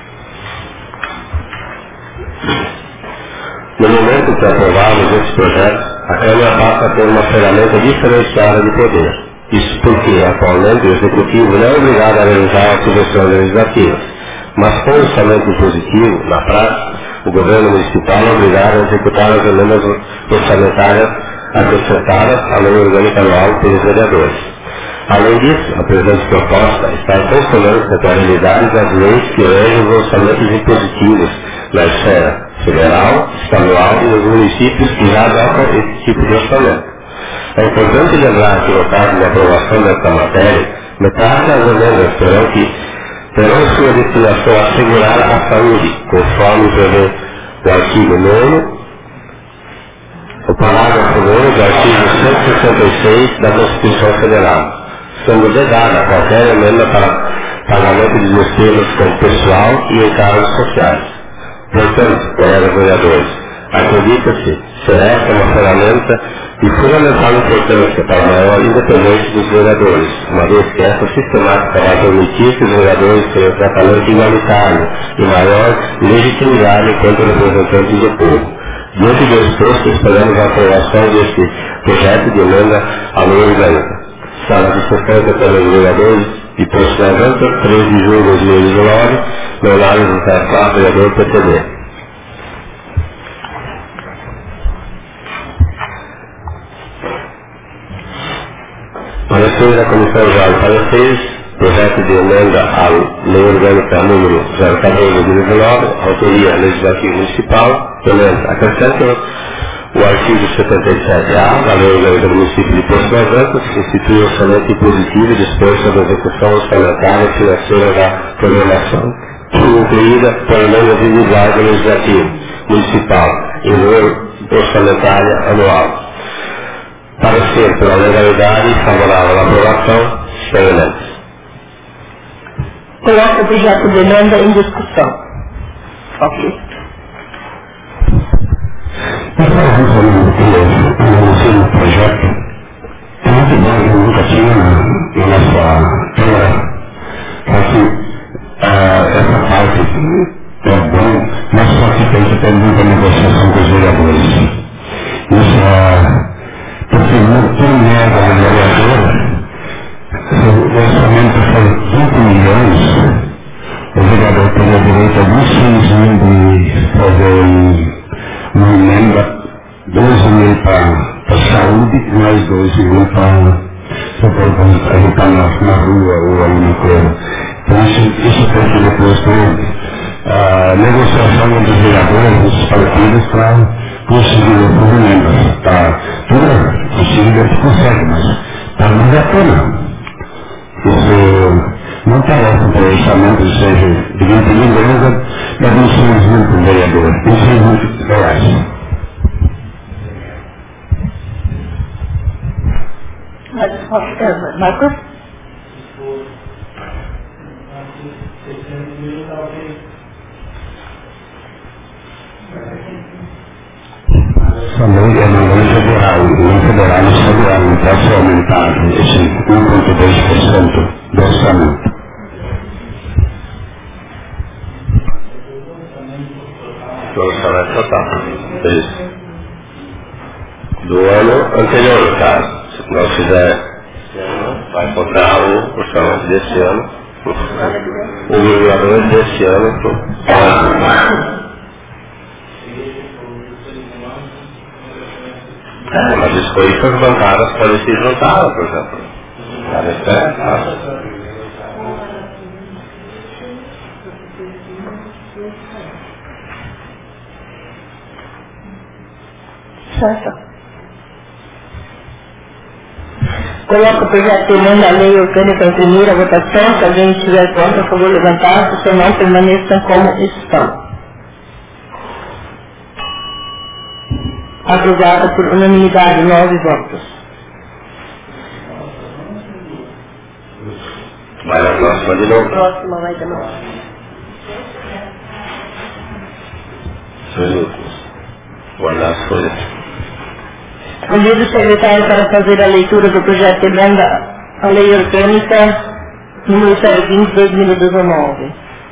No momento que aprovamos esses projetos, a Câmara passa a ter uma ferramenta diferenciada de poder. Isso porque, atualmente, o Executivo não é obrigado a realizar as sugestões legislativas, mas com o orçamento positivo, na prática, o governo municipal é obrigado a executar as emendas orçamentárias acrescentadas à lei orgânica anual pelos vereadores. Além disso, a presente proposta está em consonância com a realidade das leis que regem os orçamentos impositivos na esfera federal, estadual e nos municípios que já adotam esse tipo de orçamento. É importante lembrar que, no caso da aprovação desta matéria, metade das emendas terão que terão sua destinação a assegurar a saúde, conforme prevê o artigo nono, o parágrafo nono do artigo cento e sessenta e seis da Constituição Federal, sendo vedada qualquer emenda para pagamento de despesas com pessoal e encargos sociais. Portanto, colegas vereadores, acredita-se ser esta uma ferramenta de fundamental importância para a maior independência dos vereadores, uma vez que essa sistemática vai permitir que os vereadores tenham tratamento igualitário e maior legitimidade enquanto representantes do povo. Diante do exposto, esperamos a aprovação deste projeto de emenda à lei orgânica. Sala de sessão da Câmara dos Vereadores, de posto na Vanta, três de julho de dois mil e dezenove, Leonardo José Flá, vereador P T B. Parecer da Comissão Geral de Pareceres, projeto de emenda à Lei Orgânica número zero quatorze de dois mil e dezenove, autoria legislativa municipal, emenda acrescenta o artigo setenta e sete A da Lei Orgânica do Município de Poço das Antas, que institui o orçamento impositivo e dispõe sobre a execução orçamentária e financeira da programação, incluída por emendas individuais do Legislativo Municipal em lei orçamentária anual. Parecer pela legalidade e favorável à aprovação, sem emendas. Coloco o projeto de emenda em discussão. Ok. Nós estamos falando do projeto. É muito bom, eu nunca tinha na nossa Câmara. Assim, essa parte é bom, mas só que tem que ter muita negociação com os vereadores. Isso é. Porque quem nega a vereadora, o orçamento foi vinte milhões, o vereador teria direito a vinte e seis mil de fazer uma emenda, doze mil para a saúde, mais doze mil para ajudar na, na rua ou aí no coelho. Então isso, isso tem que depois ter a negociação entre os vereadores, os partidos, para conseguir o emenda. Tá, tudo possível a gente consegue, mas está muito a pena. Isso não parece voto para o orçamento seja de vinte mil euros para vinte e seis mil por vereador. vinte e seis mil reais. Marcos? Essa lei é uma lei federal, lei federal e estadual, não pode ser aumentado esse um vírgula dois por cento do orçamento. Do orçamento total. Isso. Do ano anterior, no caso. Se não fizer, vai contar o orçamento desse ano, o vírgula dois desse ano para o É, mas as coisas bancárias podem se juntar, por exemplo. Podem ser, tá? Certo. Coloca o projeto de emenda à lei orgânica em primeira votação. Se alguém estiver contra, por favor, levantar-se. Se não, permaneçam como estão. Aprovada por unanimidade, nove votos. Vai na próxima de novo. Próxima vai de novo. Dois últimos. Guardar as coisas. Convido o secretário para fazer a leitura do projeto de emenda à lei orgânica número zero vinte de dois mil e dezenove.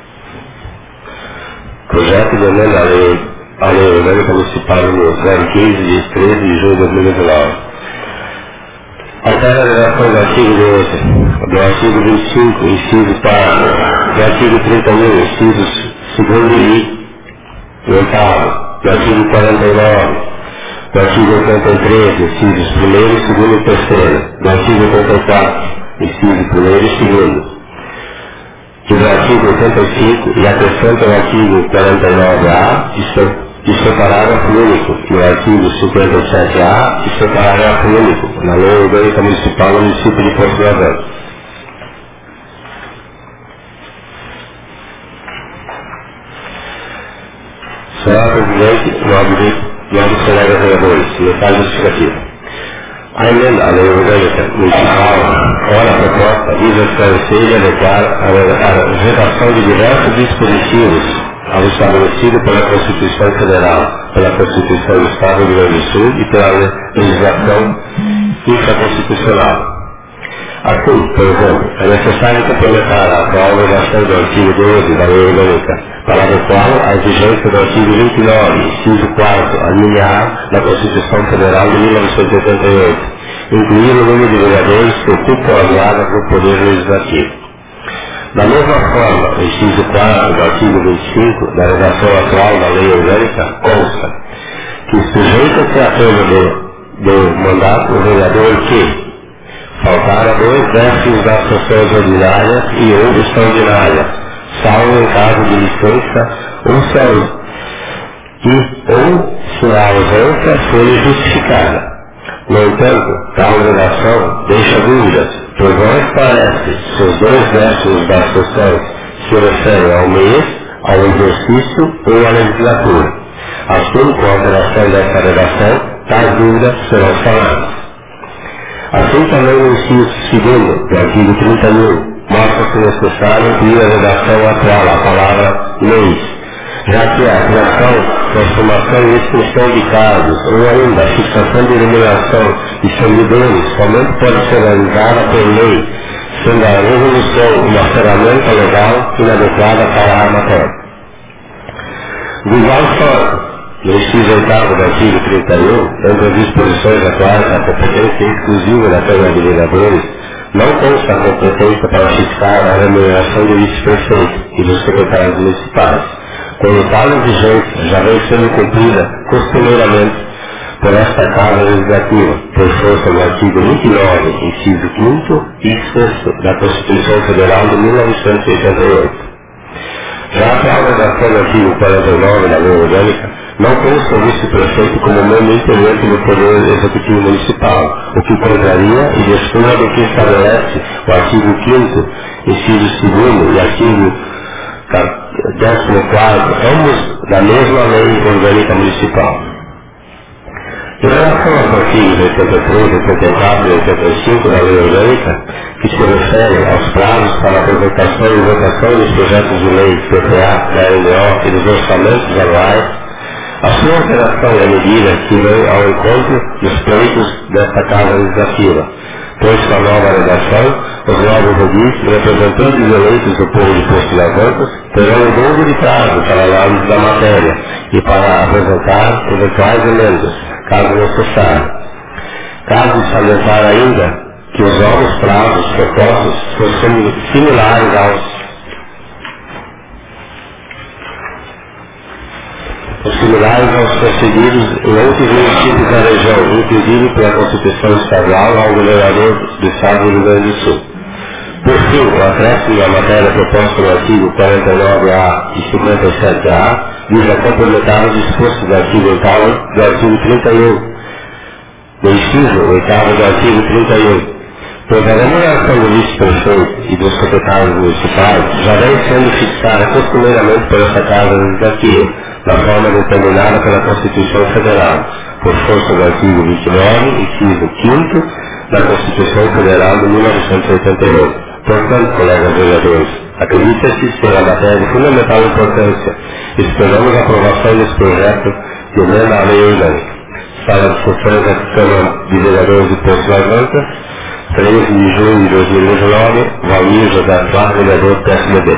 Projeto de emenda à lei a lei orgânica municipal número zero quinze, dia treze de julho de dois mil e dezenove. Altera a redação do artigo doze, do artigo vinte e cinco, inciso quatro, do artigo trinta e um, incisos segundo e oitavo, do artigo quarenta e nove, do artigo oitenta e três, incisos primeiro, segundo e terceiro, do artigo oitenta e quatro, inciso primeiro e segundo, e do artigo oitenta e cinco e acrescenta o artigo quarenta e nove A e seu, e seu parágrafo único, e o artigo cinquenta e sete A e seu parágrafo único, na lei orgânica municipal do município de Porto Velho. Senhor Presidente, nobres colegas vereadores, mensagem justificativa. A emenda à lei orgânica municipal, ora proposta, visa esclarecer e adequar a redação de diversos dispositivos ao estabelecido pela Constituição Federal, pela Constituição do Estado do Rio Grande do Sul e pela legislação infraconstitucional. Assim, por exemplo, é necessário complementar a atual redação do artigo doze da lei orgânica para adequá-lo à exigência do artigo vinte e nove, inciso quatro, a linha A da Constituição Federal de mil novecentos e oitenta e oito, incluir o número de vereadores que ocupam as vagas do Poder Legislativo. Da mesma forma, o inciso quatro do artigo vinte e cinco da redação atual da lei orgânica consta que sujeita-se à perda do, do mandato o vereador que faltar a dois décimos das sessões ordinárias e ou extraordinária, salvo em caso de licença ou saúde, e ou se a ausência for justificada. No entanto, tal redação deixa dúvidas, pois não esclarece se os dois décimos das sessões se referem ao mês, ao exercício ou à legislatura. Assim, com a alteração dessa redação, tais dúvidas serão sanadas. Assim também o inciso segundo do artigo trinta e um mostra-se necessário incluir a redação atual, a palavra leis, já que a criação, transformação e extinção de casos, ou ainda a fixação de remuneração de servidores, somente pode ser realizada por lei, sendo a resolução uma ferramenta legal inadequada para a matéria. De igual forma, no inciso oitavo do artigo trinta e um, entre as disposições atuais da competência exclusiva da Câmara de Vereadores, não consta a competência para fixar a remuneração do vice-prefeito e dos secretários municipais, quando tal exigência já vem sendo cumprida costumeiramente por esta Casa Legislativa, por força do artigo vinte e nove, inciso quinto e sexto da Constituição Federal de mil novecentos e oitenta e oito. Já a atual redação do artigo quarenta e nove da lei orgânica não consta o vice-prefeito como membro integrante do Poder Executivo Municipal, o que contraria e desfunda do que estabelece o artigo quinto, inciso segundo e artigo décimo quarto, ambos da mesma lei orgânica municipal. Em relação aos artigos oitenta e três, oitenta e quatro e oitenta e cinco da lei orgânica, que se refere aos prazos para a apresentação e votação dos projetos de lei P P A, da L O e dos orçamentos anuais, a sua alteração é medida que vem ao encontro dos pleitos desta Casa Legislativa, pois com a nova redação, os novos edis, representantes eleitos do povo de Poço das Antas, terão o dobro de prazo para análise da matéria e para apresentar eventuais emendas, caso necessário. Caso salientar ainda que os novos prazos propostos são similares aos os similares aos concedidos em outros municípios da região, inclusive pela Constituição Estadual ao governador do Estado do Rio Grande do Sul. Por fim, o acréscimo da matéria proposta no artigo quarenta e nove A e cinquenta e sete A visa complementar os dispostos do artigo oitavo do artigo trinta e um, do inciso oitavo do artigo trinta e um, pois a remuneração do vice-prefeito e dos secretários municipais já vem sendo fixada costumeiramente por essa Casa Legislativa, da forma determinada pela Constituição Federal, por força do artigo vinte e nove, inciso quinto, da Constituição Federal de mil novecentos e oitenta e oito. Portanto, colegas vereadores, acredita-se ser a matéria de fundamental importância. Esperamos a aprovação desse projeto de emenda à lei orgânica. Sala de sessões da Câmara de Vereadores de Poço das Antas, treze de junho de dois mil e dezenove, Valmir José Flávio, vereador P S D B.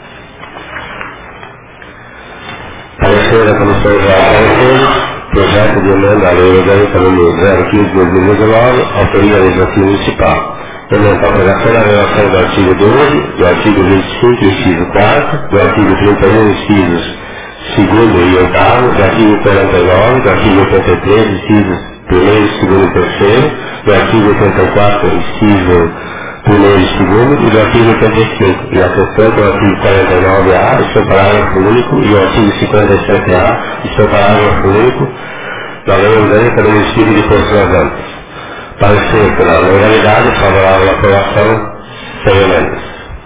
Parecer da Comissão Geral de Conselhos, projeto de emenda à lei orgânica número zero quinze de dois mil e dezenove, autoria legislativa municipal. Emenda a aprovação da relação do artigo doze, do artigo vinte e cinco, inciso quatro, do artigo trinta e um, incisos segundo e oitavo, do artigo quarenta e nove, do artigo oitenta e três, incisos primeiro, segundo e terceiro, do artigo oitenta e quatro, inciso primeiro e segundo, e do artigo oitenta e cinco, e acrescenta o artigo quarenta e nove A, e seu parágrafo único, e o artigo cinquenta e sete A, e seu parágrafo único, da lei orgânica do município de Poço das Antas. Parecer pela legalidade, favorável à aprovação, sem emendas.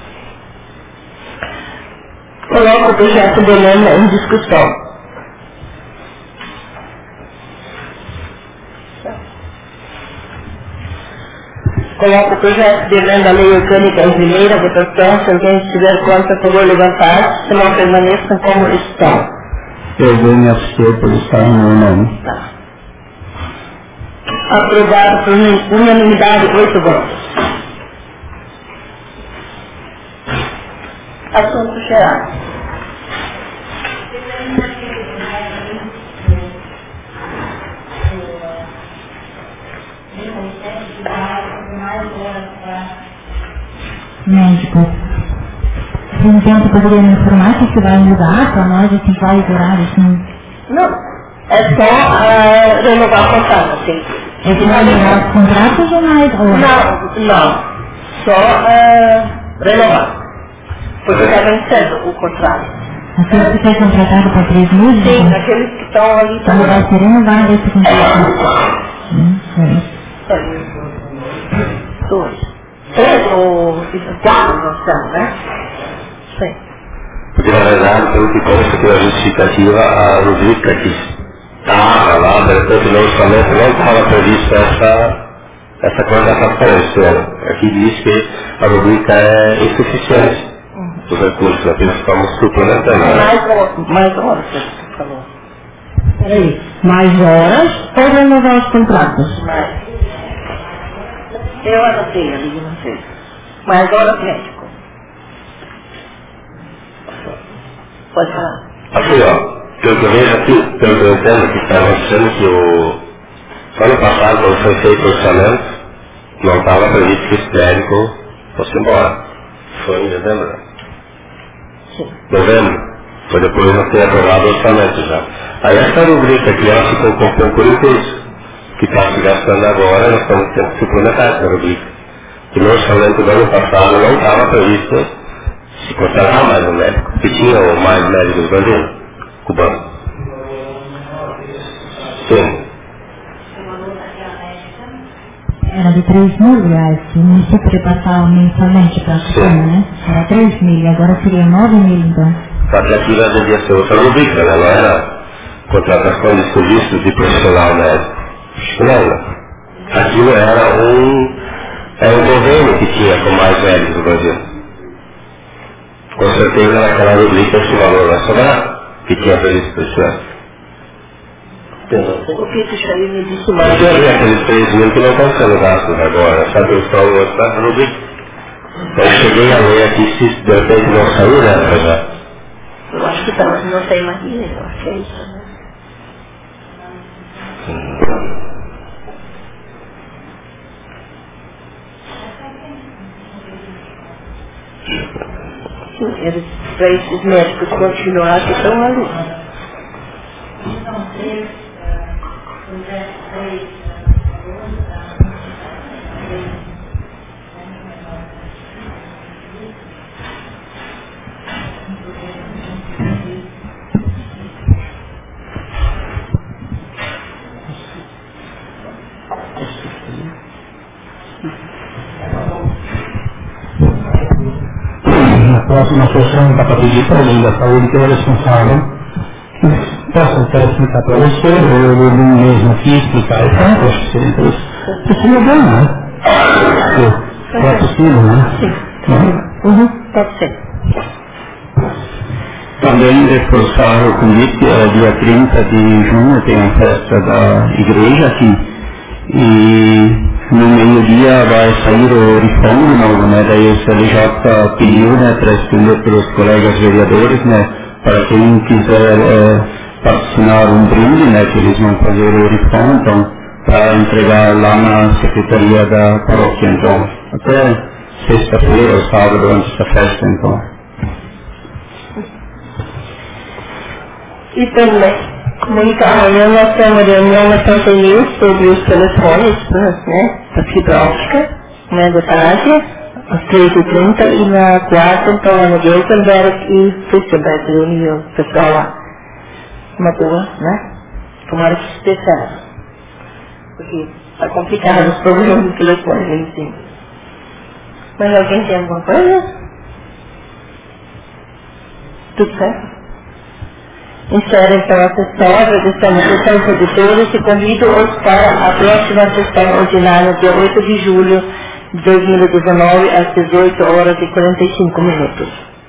Coloco o projeto de emenda em discussão. Coloco o projeto de emenda à lei orgânica em primeira votação. Se alguém estiver contra, por favor, levantar. Se não, permaneçam como estão. Eu vou me abster por estar no meu nome. Tá. Aprovado por unanimidade, oito votos. Assunto geral. Médico. Então, você poderia me informar se você vai mudar para nós esses vários horários? Assim? Não, é só uh, renovar o contrato, sim. É que vai mudar os contratos ou mais? Ou... Não, não. Só uh, renovar. Porque está vencendo o contrato. Aqueles que estão contratados para três meses? Sim, então? aqueles que estão ali Então também. vai ser renovado esse contrato? Hum, sei. Dois. Três ou quatro nós estamos, né? Sim. Porque na verdade, pelo que consta pela justificativa, a rubrica que estava lá, portanto, no orçamento não estava prevista essa, essa contratação esse ano. Aqui diz que a rubrica é insuficiente. Os recursos apenas estamos suplementando. Mais horas, mais horas, por favor. Peraí, mais horas ou renovar os contratos? Mais. Eu anotei ali, não sei. Mais horas médico. Pode falar. Aqui, ó, pelo que eu vejo aqui, pelo que eu entendo, que está acontecendo que o ano passado, quando foi feito o orçamento, não estava previsto que esse médico fosse embora. Foi em dezembro. Sim. Novembro. Foi depois de não ter aprovado o orçamento já. Aí essa rubrica aqui, ela ficou com pouco recurso. Que está se gastando agora, nós estamos tendo que suplementar essa rubrica. Que no orçamento do ano passado não estava previsto se contratar mais um médico, porque tinha mais médicos brasileiros, cubanos. Sim. Era de três mil reais, que o município repassava mensalmente para a Susana, né? Era três mil, agora seria nove mil então. A atrativa devia ser outra rubrica, né? Não era contratação de serviços de profissional, né? Não, né? Aquilo era um, era um governo que tinha com mais velhos no Brasil. Com certeza naquela rubrica esse valor vai sobrar, que tinha previsto para esse ano. O que isso aí me disse mais? Mas eu aqueles três mil que não estão sendo gastos agora, sabe? Eu estou mostrando no vídeo. Eu cheguei a ler aqui se de repente não saiu, né? Já. Eu acho que tá, não tem mais dinheiro, eu acho que é isso, né? Sim, eles, para esses médicos continuar que estão ali. Na próxima sessão dá para pedir para alguém da saúde que é o responsável que possa até explicar para você, ou eu vou mesmo aqui explicar e tal, acho que seria interessante. Precisa bem, né? É possível, né? Sim. Uhum, pode ser. Também reforçar o convite, é dia trinta de junho, tem a festa da igreja aqui. E no meio-dia vai sair o reforma de novo, né? Daí o C L J pediu, né, para estender para os colegas vereadores, né, para quem quiser é, patrocinar um brinde, né, que eles vão fazer o reforma, então, para entregar lá na secretaria da paróquia, então, até sexta-feira ou sábado antes da festa, então. E também, comunicar, amanhã nós temos reunião na Santa Inês sobre os telefones, né, da fibra óptica, né, da tarde, às três e trinta, e na quarta, então, lá no Geltenberg e Fritzenberg, reunião o pessoal lá. Uma boa, né? Tomara que se deixar. Porque está complicado os problemas do telefone lá em cima. Mas alguém tem alguma coisa? Tudo certo? Encerra então a sessão, agradecemos a presença de todos e convido-os para a próxima sessão ordinária, dia oito de julho de dois mil e dezenove, às dezoito horas e quarenta e cinco minutos.